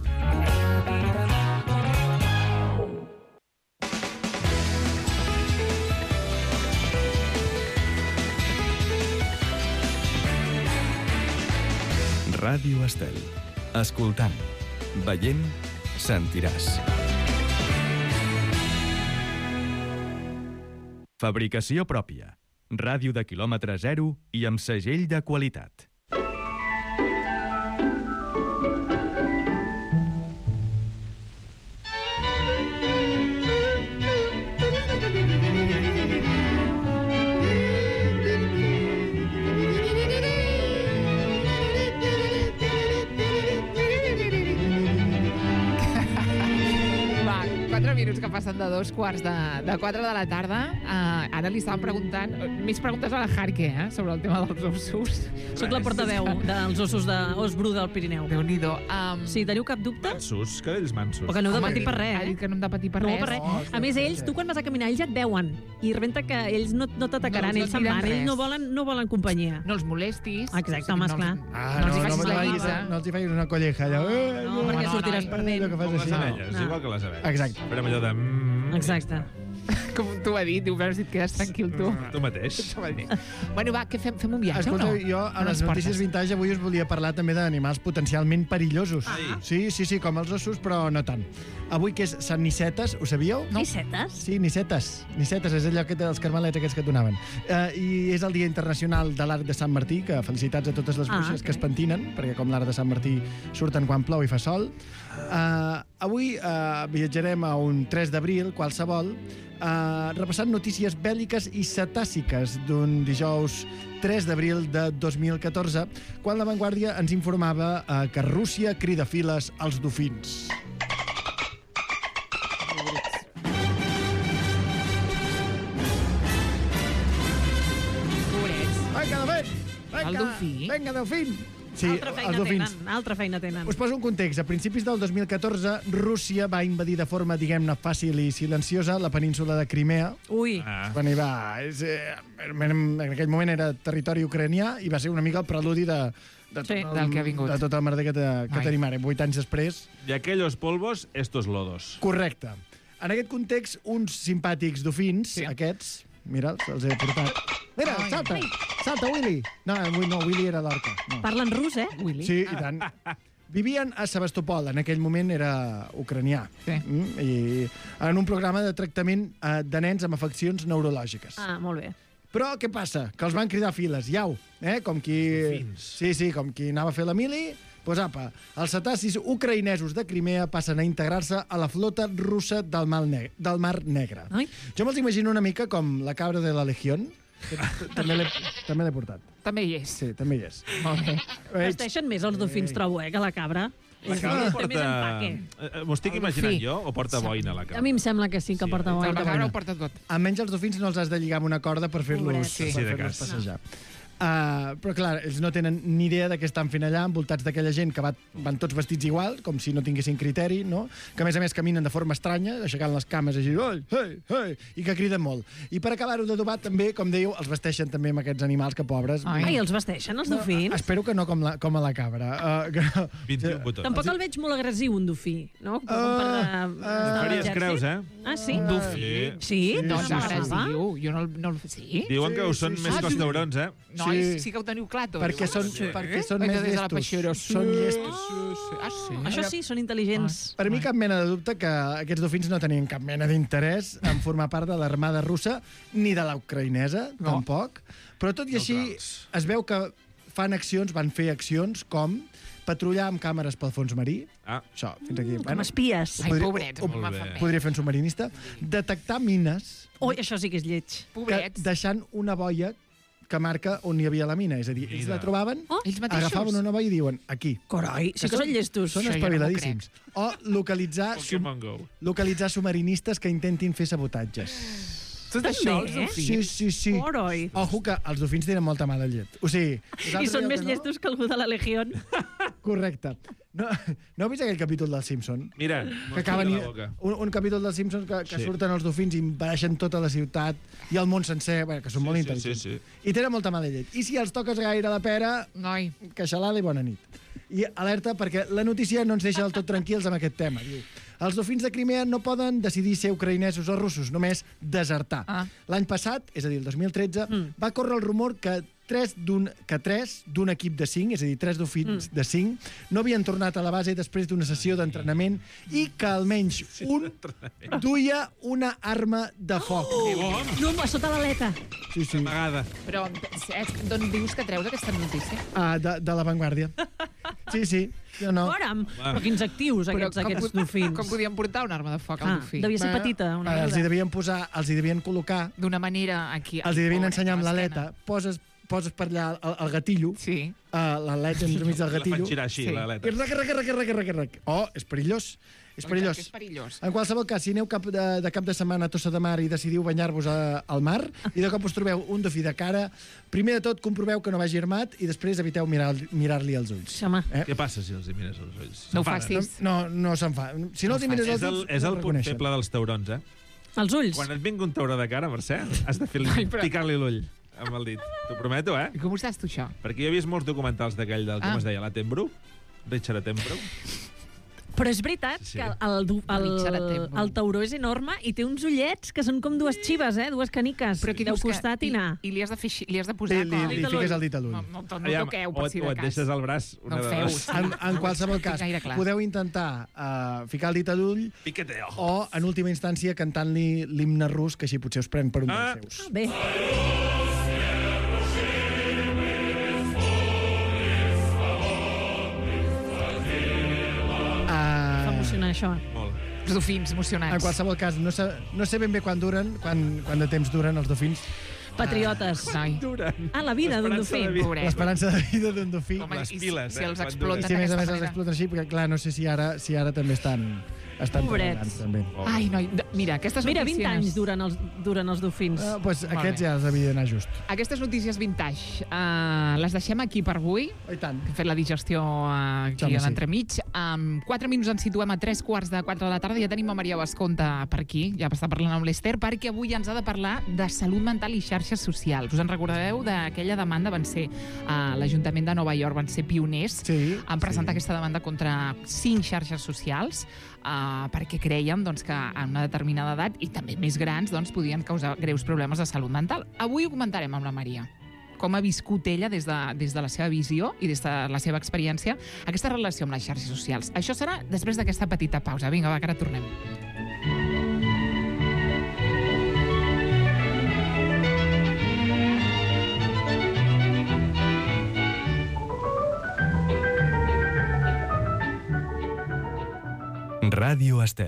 Ràdio Estel. Escoltant, veient, sentiràs. Fabricació pròpia. Ràdio de quilòmetre zero i amb segell de qualitat. Minuts que passen de 4 de la tarda. Ara li estàvem preguntant més preguntes a la Jarque, sobre el tema dels ossos. Soc la portaveu dels ossos d'os bru del Pirineu. Déu-n'hi-do. Sí, teniu cap dubte? Mansos, cadells mansos. O que no heu de patir per res, Ha dit que no hem de patir per res. A més, ells, tu quan vas a caminar, ells ja et veuen. I rebenta que ells no t'atacaran, ells se'n van. Ells no volen companyia. No els molestis. Exacte, home, esclar. No els hi facis una colleja allò. No, perquè sortiràs perdent. Com les abelles, igual que les abelles. Exacte. Farem allò de... Exacte. Com tu ha dit, diu, veus si et quedes tranquil tu. Tu mateix. Bueno, va, què fem un viatge Escolta, o no? jo a les notícies vintage avui us volia parlar també d'animals potencialment perillosos. Sí, com els ossos, però no tant. Avui que és Sant Nicetes, ho sabíeu? No. Nicetes? Sí, Nicetes. Nicetes és allò dels carmelets aquests que et donaven. I és el Dia Internacional de l'Arc de Sant Martí, que felicitats a totes les bruixes que es pentinen, perquè com l'Arc de Sant Martí surten quan plou i fa sol. Avui viatjarem a un 3 d'abril, qualsevol, repassant notícies bèl·liques i cetàssiques d'un dijous 3 d'abril de 2014, quan La Vanguardia ens informava que Rússia crida files als dofins. Vinga, delfín! Sí, altra feina tenen. Us poso un context. A principis del 2014, Rússia va invadir de forma, diguem-ne, fàcil i silenciosa la península de Crimea. Ui. Quan hi va... En aquell moment era territori ucranià i va ser una mica el preludi del que ha vingut. De tota la merda que tenim ara, 8 anys després. I aquellos polvos, estos lodos. Correcte. En aquest context, uns simpàtics dofins, aquests... Mira, els he portat. Mira, salta, Willy. No, Willy era l'orca. No. Parlen rus, Willy? Sí, i tant. Vivien a Sebastopol, en aquell moment era ucranià. Sí. I en un programa de tractament de nens amb afeccions neurològiques. Ah, molt bé. Però què passa? Que els van cridar files, com qui... Sí, com qui anava a fer la mili. Doncs apa, els cetacis ucraïnesos de Crimea passen a integrar-se a la flota russa del Mar Negre. Jo me'ls imagino una mica com la cabra de la Legión. També l'he portat. També hi és. Sí, també hi és. Molt bé. Vesteixen més els dofins, trobo, que la cabra. La cabra porta... M'ho estic imaginant jo o porta boina, la cabra? A mi em sembla que sí que porta boina. La cabra ho porta tot. Almenys els dofins no els has de lligar amb una corda per fer-los passejar. Però clar, ells no tenen ni idea de què estan fent allà, envoltats d'aquella gent que van tots vestits igual, com si no tinguessin criteri, no? Que a més caminen de forma estranya, aixecant les cames així, i que criden molt. I per acabar-ho d'adobar també, com dèieu, els vesteixen també amb aquests animals que pobres. Ai, els vesteixen, els dofins? Espero que no com a la cabra. 21 botons. Tampoc el veig molt agressiu, un dofí, no? Faries creus, Ah, sí? Un dofí? Sí? No és agressiu. Jo no el... Sí? Diuen que ho són més costaurons, Nois, sí que ho teniu clar, tots. Perquè són més llestos. Són llestos. Això sí, són intel·ligents. Per mi cap mena de dubte que aquests dofins no tenien cap mena d'interès en formar part de l'armada russa, ni de la ucraïnesa, tampoc. Però tot i així, es veu que van fer accions com patrullar amb càmeres pel fons marí. Això, fins aquí. Com espies. Ai, pobrets. Podria fer un submarinista. Detectar mines. Ui, això sí que és lleig. Pobrets. Deixant una boia que marca on hi havia la mina. És a dir, ells la trobaven, agafaven una boia i diuen, aquí. Carai, sí que són llestos. Són espaviladíssims. O localitzar submarinistes que intentin fer sabotatges. Tot això, els dofins? Sí. Ojo que els dofins tenen molta mala llet. O sigui... I són més llestos que algú de la Legión. Correcte. No heu vist aquell capítol dels Simpson? Mira, que acaben un capítol dels Simpsons que surten els dofins i invadeixen tota la ciutat i el món sencer, que són molt intel·ligents. I tenen molta mala llet. I si els toques gaire la pera, queixalada i bona nit. I alerta perquè la notícia no ens deixa del tot tranquils amb aquest tema. Diu, els dofins de Crimea no poden decidir ser ucraïnesos o russos, només desertar. L'any passat, és a dir, el 2013, va córrer el rumor que 3 d'un equip de 5, és a dir, 3 dofins de 5, no havien tornat a la base després d'una sessió d'entrenament i que almenys un duia una arma de foc. No, sota l'aleta. Sí. Però d'on dius que treus aquesta notícia? De La Vanguardia. Sí. Jo no. Però quins actius, aquests dofins. Com podien portar una arma de foc al dofí? Devia ser petita. Els hi devien posar, els hi devien col·locar... D'una manera aquí... Els hi devien ensenyar amb l'aleta. Poses per allà el gatillo, l'aleta entremig del gatillo. La fan girar així, l'aleta. I rec. Oh, és perillós. És perillós. En qualsevol cas, si aneu de cap de setmana a Tossa de Mar i decidiu banyar-vos al mar i de cop us trobeu un dofí de cara, primer de tot comproveu que no vagi armat i després eviteu mirar-li els ulls. Què passa si els hi mires els ulls? No ho facis. No se'n fa. Si no els hi mires els ulls, és el punt feble dels taurons, Els ulls? Quan et vingui un tauró de cara, Mercè, has de picar-li l'ull amb el dit. T'ho prometo, I com ho saps tu, això? Perquè jo he vist molts documentals d'aquell del, com es deia, l'Attenborough, Richard Attenborough. Però és veritat que el tauró és enorme i té uns ullets que són com dues xives, dues caniques. Però aquí del costat i anar. I li has de posar... Li fiques el dit a l'ull. No toqueu, per si de cas. O et deixes el braç. No ho feu. En qualsevol cas, podeu intentar ficar el dit a l'ull o, en última instància, cantant-li l'himne rus, que així potser us pren per un dels seus. Bé. Això. Els dofins emocionats. En qualsevol cas, no sé ben bé quan duren, quant de temps duren els dofins. Patriotes. La vida d'un dofí. L'esperança de vida d'un dofí. Les piles, si els exploten si a més els exploten així, perquè clar, no sé si ara també estan pobrets. També. Ai, noi, mira, aquestes notícies... 20 anys duren els dofins. Pues aquests ja els havia d'anar just. Aquestes notícies vintage, les deixem aquí per avui. I tant. Hem fet la digestió aquí a l'entremig. 4 minuts ens situem a 3:15 de la tarda. Ja tenim a Maria Basconta per aquí, ja està parlant amb l'Ester, perquè avui ens ha de parlar de salut mental i xarxes socials. Us en recordareu d'aquella demanda? Van ser l'Ajuntament de Nova York, van ser pioners en presentar aquesta demanda contra 5 xarxes socials, perquè creiem que a una determinada edat i també més grans podien causar greus problemes de salut mental. Avui ho comentarem amb la Maria. Com ha viscut ella des de la seva visió i des de la seva experiència aquesta relació amb les xarxes socials. Això serà després d'aquesta petita pausa. Vinga, va, que ara tornem. Ràdio Estel.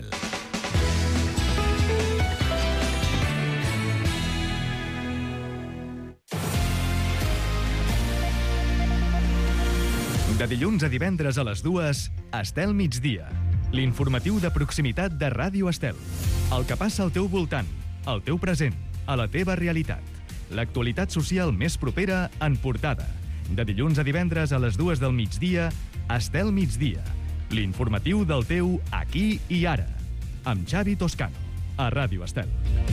De dilluns a divendres a les 2, Estel Migdia. L'informatiu de proximitat de Ràdio Estel. El que passa al teu voltant, al teu present, a la teva realitat. L'actualitat social més propera en portada. De dilluns a divendres a les 2 del migdia, Estel Migdia. L'informatiu del teu aquí i ara. Amb Xavi Toscano, a Ràdio Estel.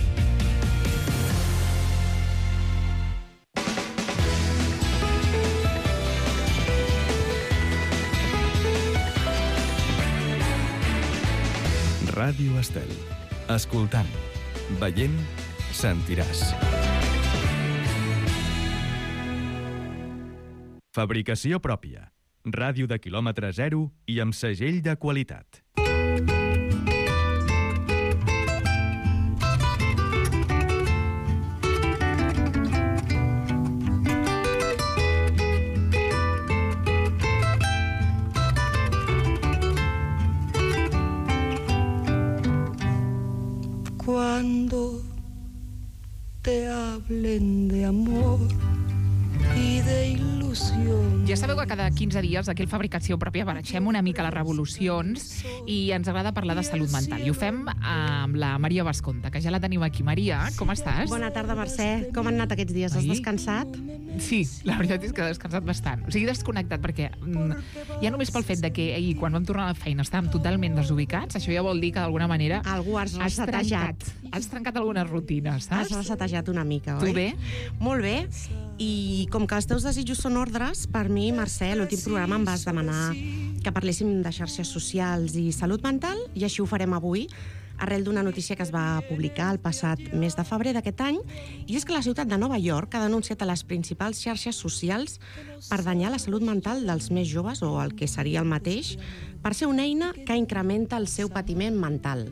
Ràdio Estel. Escoltant, veient, sentiràs. Fabricació pròpia. Ràdio de quilòmetre zero i amb segell de qualitat. Cuando te hablen de amor y de ilusión. Ja sabeu que cada 15 dies aquí al Fabricació Pròpia barregem una mica les revolucions i ens agrada parlar de salut mental. I ho fem amb la Maria Basconta, que ja la tenim aquí. Maria, com estàs? Bona tarda, Mercè. Com han anat aquests dies? Has descansat? Sí, la veritat és que he descansat bastant. O sigui, desconnectat, perquè ja només pel fet de que ahir, quan vam tornar a la feina, estàvem totalment desubicats, això ja vol dir que d'alguna manera algú has resetejat. Has trencat algunes rutines, saps? Has resetejat una mica, oi? Tu bé? Molt bé. I com que els teus desitjos són ordres, per mi, Mercè, a l'últim programa em vas demanar que parléssim de xarxes socials i salut mental, i així ho farem avui, arrel d'una notícia que es va publicar el passat mes de febrer d'aquest any, i és que la ciutat de Nova York ha denunciat a les principals xarxes socials per danyar la salut mental dels més joves, o el que seria el mateix, per ser una eina que incrementa el seu patiment mental.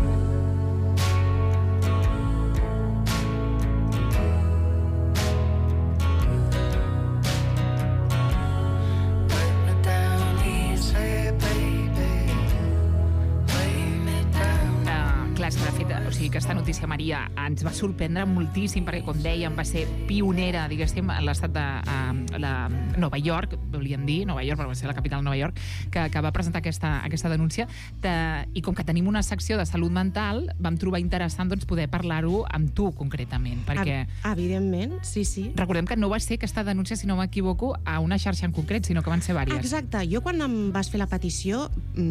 Aquesta notícia, Maria, ens va sorprendre moltíssim perquè, com dèiem, va ser pionera, diguéssim, en l'estat de Nova York, volíem dir, Nova York, però va ser la capital de Nova York, que va presentar aquesta denúncia. I com que tenim una secció de salut mental, vam trobar interessant poder parlar-ho amb tu, concretament, perquè... Evidentment, sí. Recordem que no va ser aquesta denúncia, si no m'equivoco, a una xarxa en concret, sinó que van ser diverses. Exacte. Jo, quan em vas fer la petició,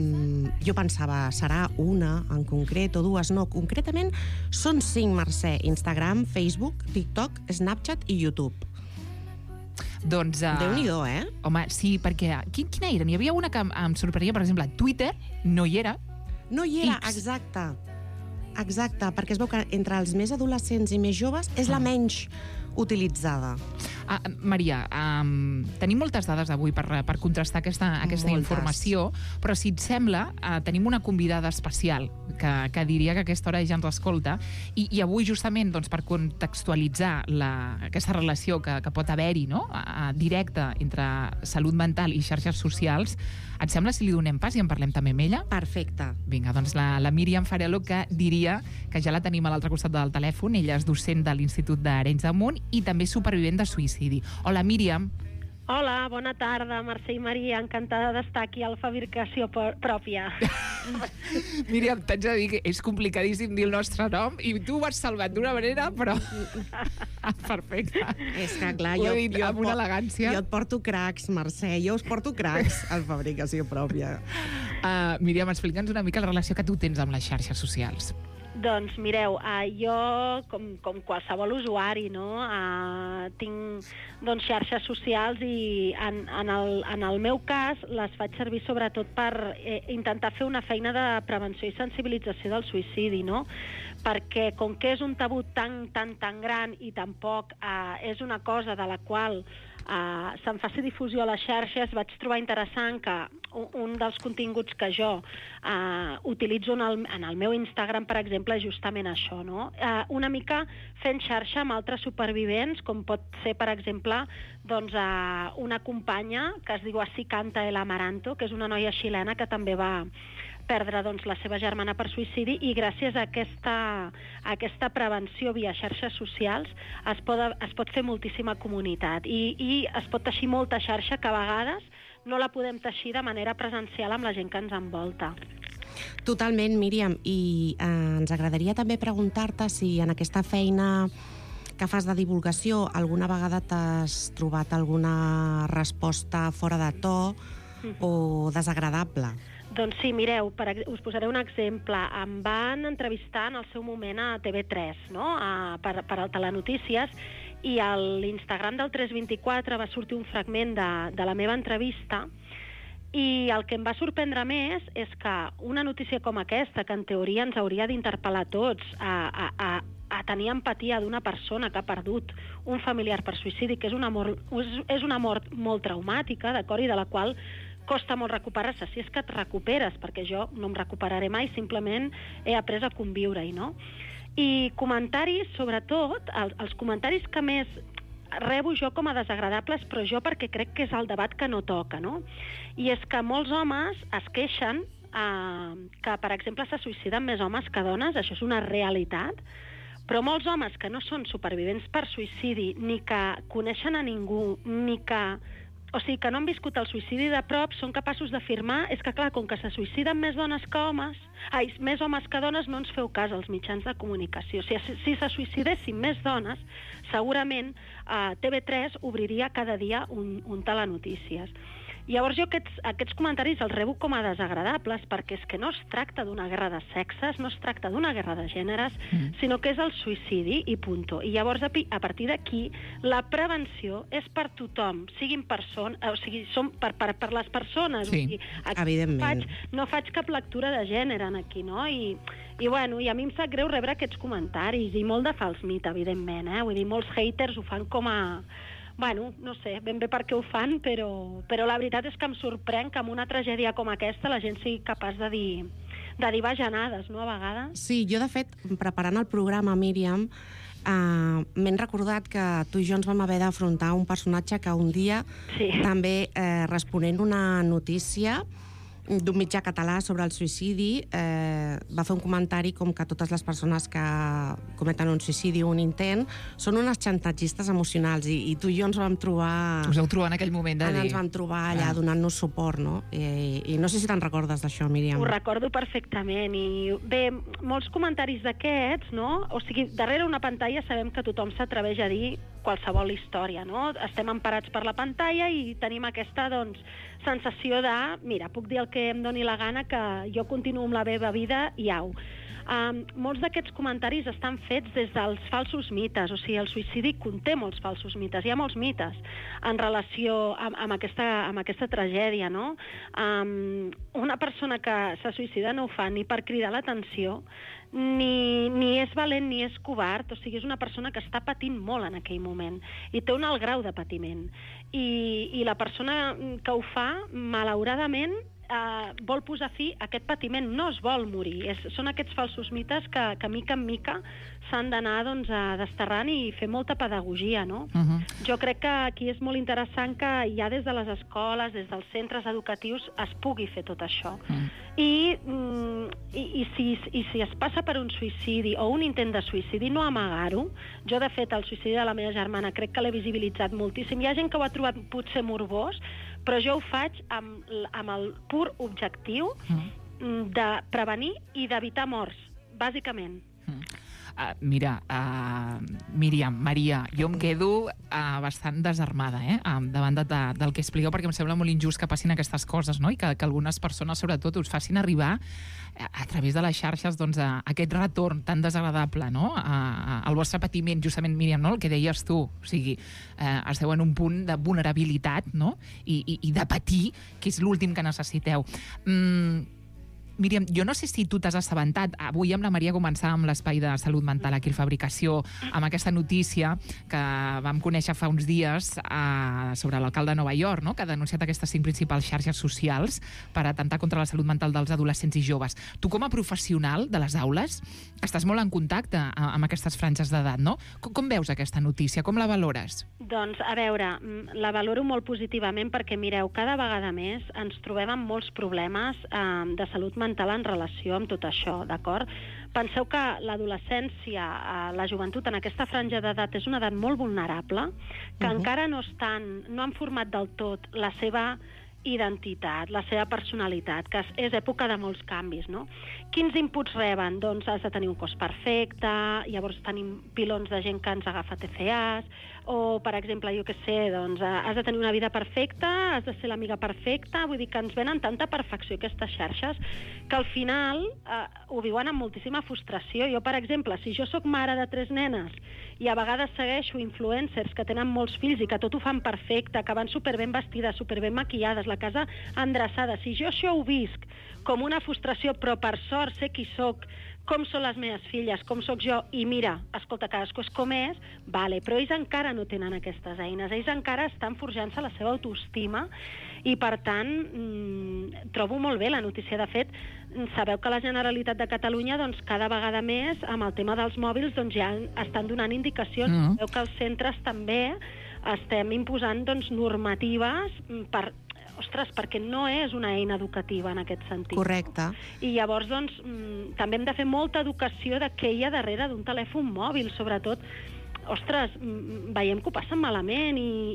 jo pensava, serà una en concret o dues. No, concretament són 5, Mercè: Instagram, Facebook, TikTok, Snapchat i YouTube. Doncs... Déu-n'hi-do, eh? Home, sí, perquè... Quina era? N'hi havia una que em sorprenia, per exemple, Twitter no hi era. No hi era, exacte. Exacte, perquè es veu que entre els més adolescents i més joves és la menys utilitzada. Maria, tenim moltes dades avui per contrastar aquesta informació, però si et sembla, tenim una convidada especial que diria que a aquesta hora ja ens escolta, i avui justament per contextualitzar aquesta relació que pot haver-hi, no?, directa entre salut mental i xarxes socials, et sembla si li donem pas i en parlem també amb ella? Perfecte. Vinga, doncs la Míriam Farelo, que diria que ja la tenim a l'altre costat del telèfon. Ella és docent de l'Institut d'Arenys de Munt i també supervivent de suïcidi. Hola, Míriam. Hola, bona tarda, Mercè i Maria. Encantada d'estar aquí a la fabricació pròpia. Míriam, t'haig de dir que és complicadíssim dir el nostre nom i tu ho has salvat d'una manera, però... Perfecte. És que, clar, ho he dit amb una elegància. Jo et porto cracs, Mercè. Jo us porto cracs a la fabricació pròpia. Míriam, explica'ns una mica la relació que tu tens amb les xarxes socials. Doncs mireu, jo, com qualsevol usuari, no, tinc xarxes socials i en el meu cas les faig servir sobretot per intentar fer una feina de prevenció i sensibilització del suïcidi, no? Perquè com que és un tabú tan gran i tampoc és una cosa de la qual se'n faci difusió a les xarxes, vaig trobar interessant que un dels continguts que jo utilitzo en el meu Instagram, per exemple, és justament això, no? Una mica fent xarxa amb altres supervivents, com pot ser, per exemple, una companya que es diu Así canta el amaranto, que és una noia xilena que també va perdre la seva germana per suïcidi, i gràcies a aquesta prevenció via xarxes socials es pot fer moltíssima comunitat i es pot teixir molta xarxa que a vegades no la podem teixir de manera presencial amb la gent que ens envolta. Totalment, Míriam, i ens agradaria també preguntar-te si en aquesta feina que fas de divulgació alguna vegada t'has trobat alguna resposta fora de to o desagradable. Doncs sí, mireu, us posaré un exemple. Em van entrevistar en el seu moment a TV3, no?, per al Telenotícies, i a l'Instagram del 324 va sortir un fragment de la meva entrevista, i el que em va sorprendre més és que una notícia com aquesta, que en teoria ens hauria d'interpel·lar a tots a tenir empatia d'una persona que ha perdut un familiar per suïcidi, que és una mort molt traumàtica, d'acord, i de la qual costa molt recuperar-se, si és que et recuperes, perquè jo no em recuperaré mai, simplement he après a conviure-hi, no? I comentaris, sobretot, els comentaris que més rebo jo com a desagradables, però jo perquè crec que és el debat que no toca, no? I és que molts homes es queixen que, per exemple, se suïciden més homes que dones, això és una realitat, però molts homes que no són supervivents per suïcidi, ni que coneixen a ningú, ni que... O sigui, que no han viscut el suïcidi de prop, són capaços d'afirmar, és que, clar, com que se suïciden més homes que dones, no ens feu cas als mitjans de comunicació. Si se suïcidessin més dones, segurament TV3 obriria cada dia un Telenotícies. Llavors jo aquests comentaris els rebo com a desagradables, perquè és que no es tracta d'una guerra de sexes, no es tracta d'una guerra de gèneres, sinó que és el suïcidi i punto. I llavors, a partir d'aquí, la prevenció és per tothom, siguin persones, o sigui, són per les persones. Sí, o sigui, evidentment. No faig cap lectura de gènere aquí, no? I a mi em sap greu rebre aquests comentaris, i molt de fals mit, evidentment, Vull dir, molts haters ho fan com a... no sé ben bé per què ho fan, però la veritat és que em sorprèn que amb una tragèdia com aquesta la gent sigui capaç de dir bajanades, no, a vegades? Sí, jo, de fet, preparant el programa, Míriam, m'he recordat que tu i jo ens vam haver d'afrontar un personatge que un dia, també responent una notícia d'un mitjà català sobre el suïcidi, va fer un comentari com que totes les persones que cometen un suïcidi o un intent són unes xantatgistes emocionals, i tu i jo ens vam trobar... Us heu trobat en aquell moment de dir... Ens vam trobar allà donant-nos suport, no? I no sé si te'n recordes d'això, Míriam. Ho recordo perfectament, i bé, molts comentaris d'aquests, no? O sigui, darrere una pantalla sabem que tothom s'atreveix a dir qualsevol història, no? Estem emparats per la pantalla i tenim aquesta, doncs, sensació de, mira, puc dir el que em doni la gana, que jo continuo amb la meva vida i au. Molts d'aquests comentaris estan fets des dels falsos mites, o sigui, el suïcidi conté molts falsos mites, hi ha molts mites en relació amb aquesta tragèdia, no? Una persona que se suïcida no ho fa ni per cridar l'atenció, ni és valent ni és covard, o sigui, és una persona que està patint molt en aquell moment i té un alt grau de patiment. I la persona que ho fa, malauradament, vol posar fi a aquest patiment, no es vol morir. Són aquests falsos mites que mica en mica s'han d'anar desterrant i fer molta pedagogia, no? Jo crec que aquí és molt interessant que ja des de les escoles, des dels centres educatius, es pugui fer tot això. I si es passa per un suïcidi o un intent de suïcidi, no amagar-ho. Jo, de fet, el suïcidi de la meva germana crec que l'he visibilitzat moltíssim. Hi ha gent que ho ha trobat potser morbós, però jo ho faig amb el pur objectiu de prevenir i d'evitar morts, bàsicament. Mira, Míriam, Maria, jo em quedo bastant desarmada davant del que expliqueu, perquè em sembla molt injust que passin aquestes coses, no? I que algunes persones, sobretot, us facin arribar a través de les xarxes aquest retorn tan desagradable, no? El vostre patiment, justament, Míriam, no? El que deies tu, o sigui, esteu en un punt de vulnerabilitat, no? I de patir, que és l'últim que necessiteu. Míriam, jo no sé si tu t'has assabentat. Avui amb la Maria començàvem l'espai de salut mental aquí al Fabricació amb aquesta notícia que vam conèixer fa uns dies sobre l'alcalde de Nova York, no? Que ha denunciat aquestes 5 principals xarxes socials per atentar contra la salut mental dels adolescents i joves. Tu, com a professional de les aules, estàs molt en contacte amb aquestes franges d'edat, no? Com veus aquesta notícia? Com la valores? Doncs, a veure, la valoro molt positivament perquè, mireu, cada vegada més ens trobem amb molts problemes de salut mental en relació amb tot això, d'acord? Penseu que l'adolescència, la joventut en aquesta franja d'edat és una edat molt vulnerable, que encara no han format del tot la seva identitat, la seva personalitat, que és època de molts canvis, no? Quins inputs reben? Doncs has de tenir un cos perfecte, llavors tenim pilons de gent que ens agafa TCAs, o, per exemple, jo què sé, doncs has de tenir una vida perfecta, has de ser l'amiga perfecta, vull dir que ens venen tanta perfecció aquestes xarxes que al final ho viuen amb moltíssima frustració. Jo, per exemple, si jo sóc mare de 3 nenes i a vegades segueixo influencers que tenen molts fills i que tot ho fan perfecte, que van superben vestides, superben maquillades, la casa endreçada, si jo això ho visc com una frustració, però per sort sé qui sóc, com són les meves filles, com sóc jo, i mira, escolta, cadascú és com és, vale, però ells encara no tenen aquestes eines, ells encara estan forjant-se la seva autoestima, i per tant trobo molt bé la notícia. De fet, sabeu que la Generalitat de Catalunya doncs, cada vegada més amb el tema dels mòbils doncs, ja estan donant indicacions. Sabeu que els centres també estem imposant doncs, normatives perquè no és una eina educativa en aquest sentit. Correcte. I llavors, doncs, també hem de fer molta educació de què hi ha darrere d'un telèfon mòbil, sobretot. Ostres, veiem que ho passen malament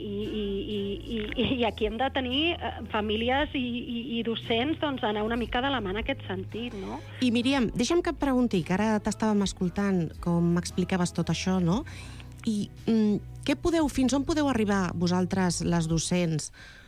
i aquí hem de tenir famílies i docents doncs, anar una mica de la mà en aquest sentit, no? I Míriam, deixa'm que et pregunti, que ara t'estàvem escoltant com m'explicaves tot això, no? I fins on podeu arribar vosaltres, les docents,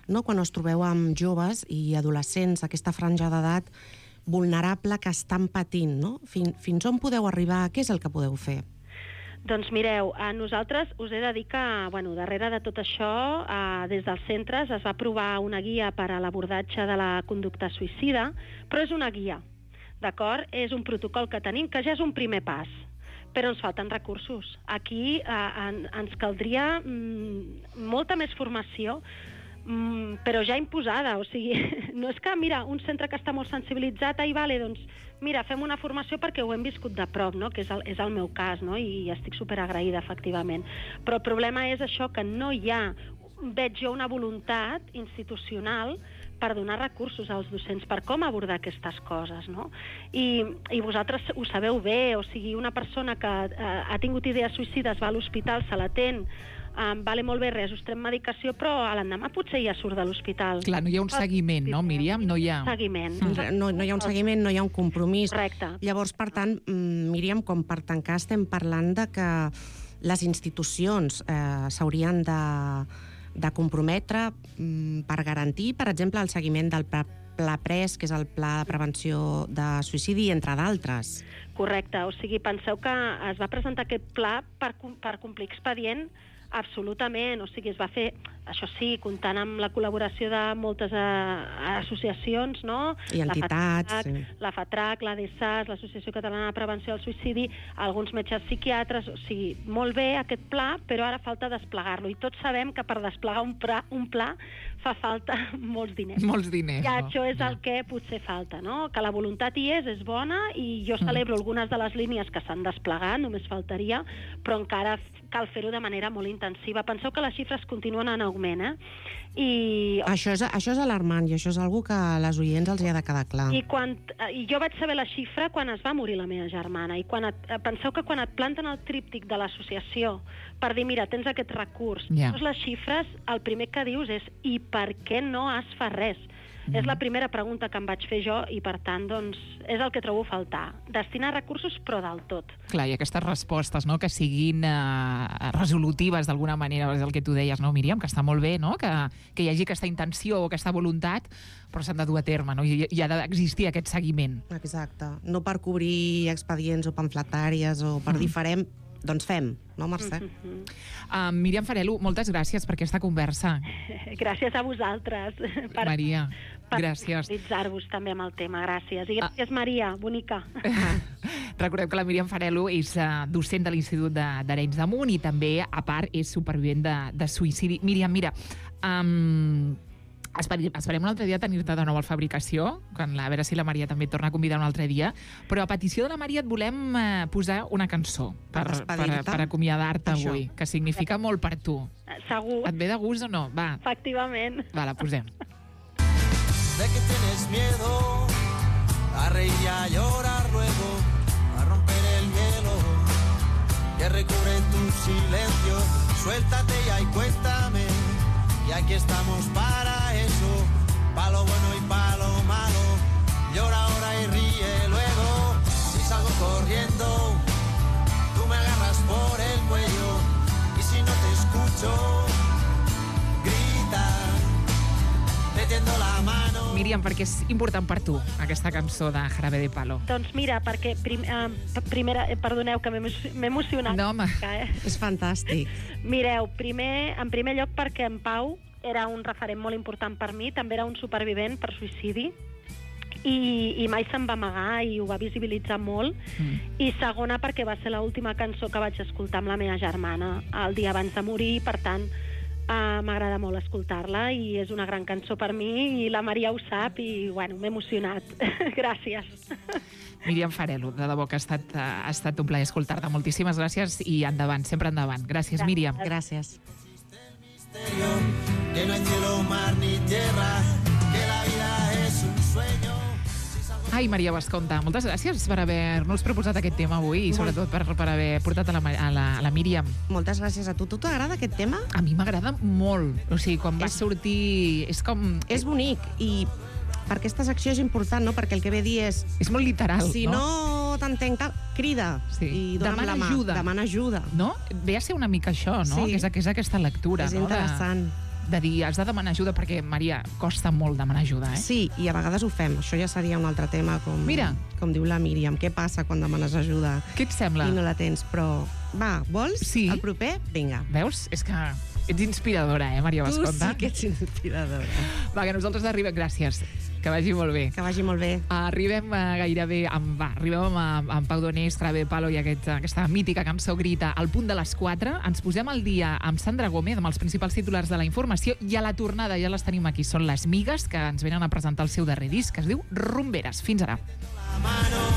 no? Quan us trobeu amb joves i adolescents, aquesta franja d'edat vulnerable que estan patint, no? Fins on podeu arribar? Què és el que podeu fer? Doncs mireu, a nosaltres us he de dir que, darrere de tot això, des dels centres es va aprovar una guia per a l'abordatge de la conducta suïcida, però és una guia, d'acord? És un protocol que tenim, que ja és un primer pas, però ens falten recursos. Aquí ens caldria molta més formació, però ja imposada, o sigui, no és que, mira, un centre que està molt sensibilitzat, doncs, mira, fem una formació perquè ho hem viscut de prop, no? Que és el meu cas, no? I estic superagraïda, efectivament. Però el problema és això, que no hi ha, veig jo, una voluntat institucional per donar recursos als docents per com abordar aquestes coses, no? I vosaltres ho sabeu bé, o sigui, una persona que ha tingut idees suïcides va a l'hospital, se l'atén, vale molt bé, reajustrem medicació, però a l'endemà potser ja surt de l'hospital. Clar, no hi ha un seguiment, no, Míriam? No hi ha seguiment. No hi ha un seguiment, no hi ha un compromís. Correcte. Llavors, per tant, Míriam, com per tancar, estem parlant de que les institucions s'haurien de comprometre per garantir, per exemple, el seguiment del Pla PRES, que és el Pla de Prevenció de Suïcidi, entre d'altres. Correcte, o sigui, penseu que es va presentar aquest pla per complir expedient. Absolutament, o sigui, es va fer, això sí, comptant amb la col·laboració de moltes associacions, no? I entitats. La FATRAC, l'ADSAS, l'Associació Catalana de Prevenció del Suïcidi, alguns metges psiquiatres, o sigui, molt bé aquest pla, però ara falta desplegar-lo. I tots sabem que per desplegar un pla fa falta molts diners. Molts diners, I això és el que potser falta, no? Que la voluntat hi és bona, i jo celebro algunes de les línies que s'han desplegat, només faltaria, però encara cal fer-ho de manera molt intensiva. Penseu que les xifres continuen en augment, Això és alarmant, i això és una que a les oients els hi ha de quedar clar. I jo vaig saber la xifra quan es va morir la meva germana, i penseu que quan et planten el tríptic de l'associació per dir, mira, tens aquest recurs, les xifres, el primer que dius és, i per què no es fa res? És la primera pregunta que em vaig fer jo, i per tant, doncs, és el que trobo a faltar. Destinar recursos, però del tot. Clar, i aquestes respostes, no?, que siguin resolutives d'alguna manera, és el que tu deies, no, Míriam? Que està molt bé, no?, que hi hagi aquesta intenció o aquesta voluntat, però s'han de dur a terme, no?, i ha d'existir aquest seguiment. Exacte. No per cobrir expedients o pamfletàries o per dir farem, doncs fem, no, Mercè? Míriam Farelo, moltes gràcies per aquesta conversa. Gràcies a vosaltres. Maria, gràcies. Per utilitzar-vos també amb el tema, gràcies. I gràcies, Maria, bonica. Recordeu que la Míriam Farelo és docent de l'Institut d'Arenys de Munt i també, a part, és supervivent de suïcidi. Míriam, mira, esperem un altre dia tenir-te de nou al Fabricació, a veure si la Maria també et torna a convidar un altre dia, però a petició de la Maria et volem posar una cançó per acomiadar-te avui, que significa molt per tu. Segur. Et ve de gust o no? Va. Efectivament. Va, la posem. De que tienes miedo a reír y a llorar luego, a romper el hielo que recubre tu silencio. Suéltate ya y cuéntame, y aquí estamos para eso, pa' lo bueno y pa' lo malo. Llora ahora y ríe luego. Si salgo corriendo, tú me agarras por el cuello, y si no te escucho, grita, te tiendo la mano. Míriam, per què és important per tu aquesta cançó de Jarabe de Palo? Doncs mira, perquè perdoneu que m'he emocionat. No, home, és fantàstic. Mireu, en primer lloc perquè en Pau era un referent molt important per mi, també era un supervivent per suïcidi, i mai se'n va amagar i ho va visibilitzar molt. I segona, perquè va ser l'última cançó que vaig escoltar amb la meva germana el dia abans de morir, i per tant m'agrada molt escoltar-la, i és una gran cançó per mi, i la Maria ho sap, i bueno, m'he emocionat. Gràcies. Míriam Farelo, de debò que ha estat un plaer escoltar-te. Moltíssimes gràcies i endavant, sempre endavant. Gràcies, Míriam. Gràcies. Que no hay cielo, mar ni tierra, que la vida es un sueño. Ai, Maria Basconta, moltes gràcies per haver-nos proposat aquest tema avui i sobretot per haver portat a la Míriam. Moltes gràcies a tu. Tu t'agrada aquest tema? A mi m'agrada molt. O sigui, quan va sortir... És com... És bonic, i per aquesta secció és important, no? Perquè el que ve a dir és... És molt literal, no? Si no t'entenc, crida i dona'm la mà. Demana ajuda. No? Ve a ser una mica això, no? Sí. Que és aquesta lectura. És interessant. de dir has de demanar ajuda, perquè, Maria, costa molt demanar ajuda, eh? Sí, i a vegades ho fem. Això ja seria un altre tema, com diu la Míriam. Què passa quan demanes ajuda? Què et sembla? I no la tens, però... Va, vols? Sí. El proper? Vinga. Veus? És que ets inspiradora, Maria Basconta? Tu sí que ets inspiradora. Va, que nosaltres arribem... Gràcies. Que vagi molt bé. Que vagi molt bé. Arribem gairebé amb Pau Donés, Jarabe de Palo i aquesta mítica cançó Grita al punt de les 4. Ens posem al dia amb Sandra Gómez, amb els principals titulars de la informació, i a la tornada ja les tenim aquí. Són les Migues, que ens venen a presentar el seu darrer disc, que es diu Rumberes. Fins ara.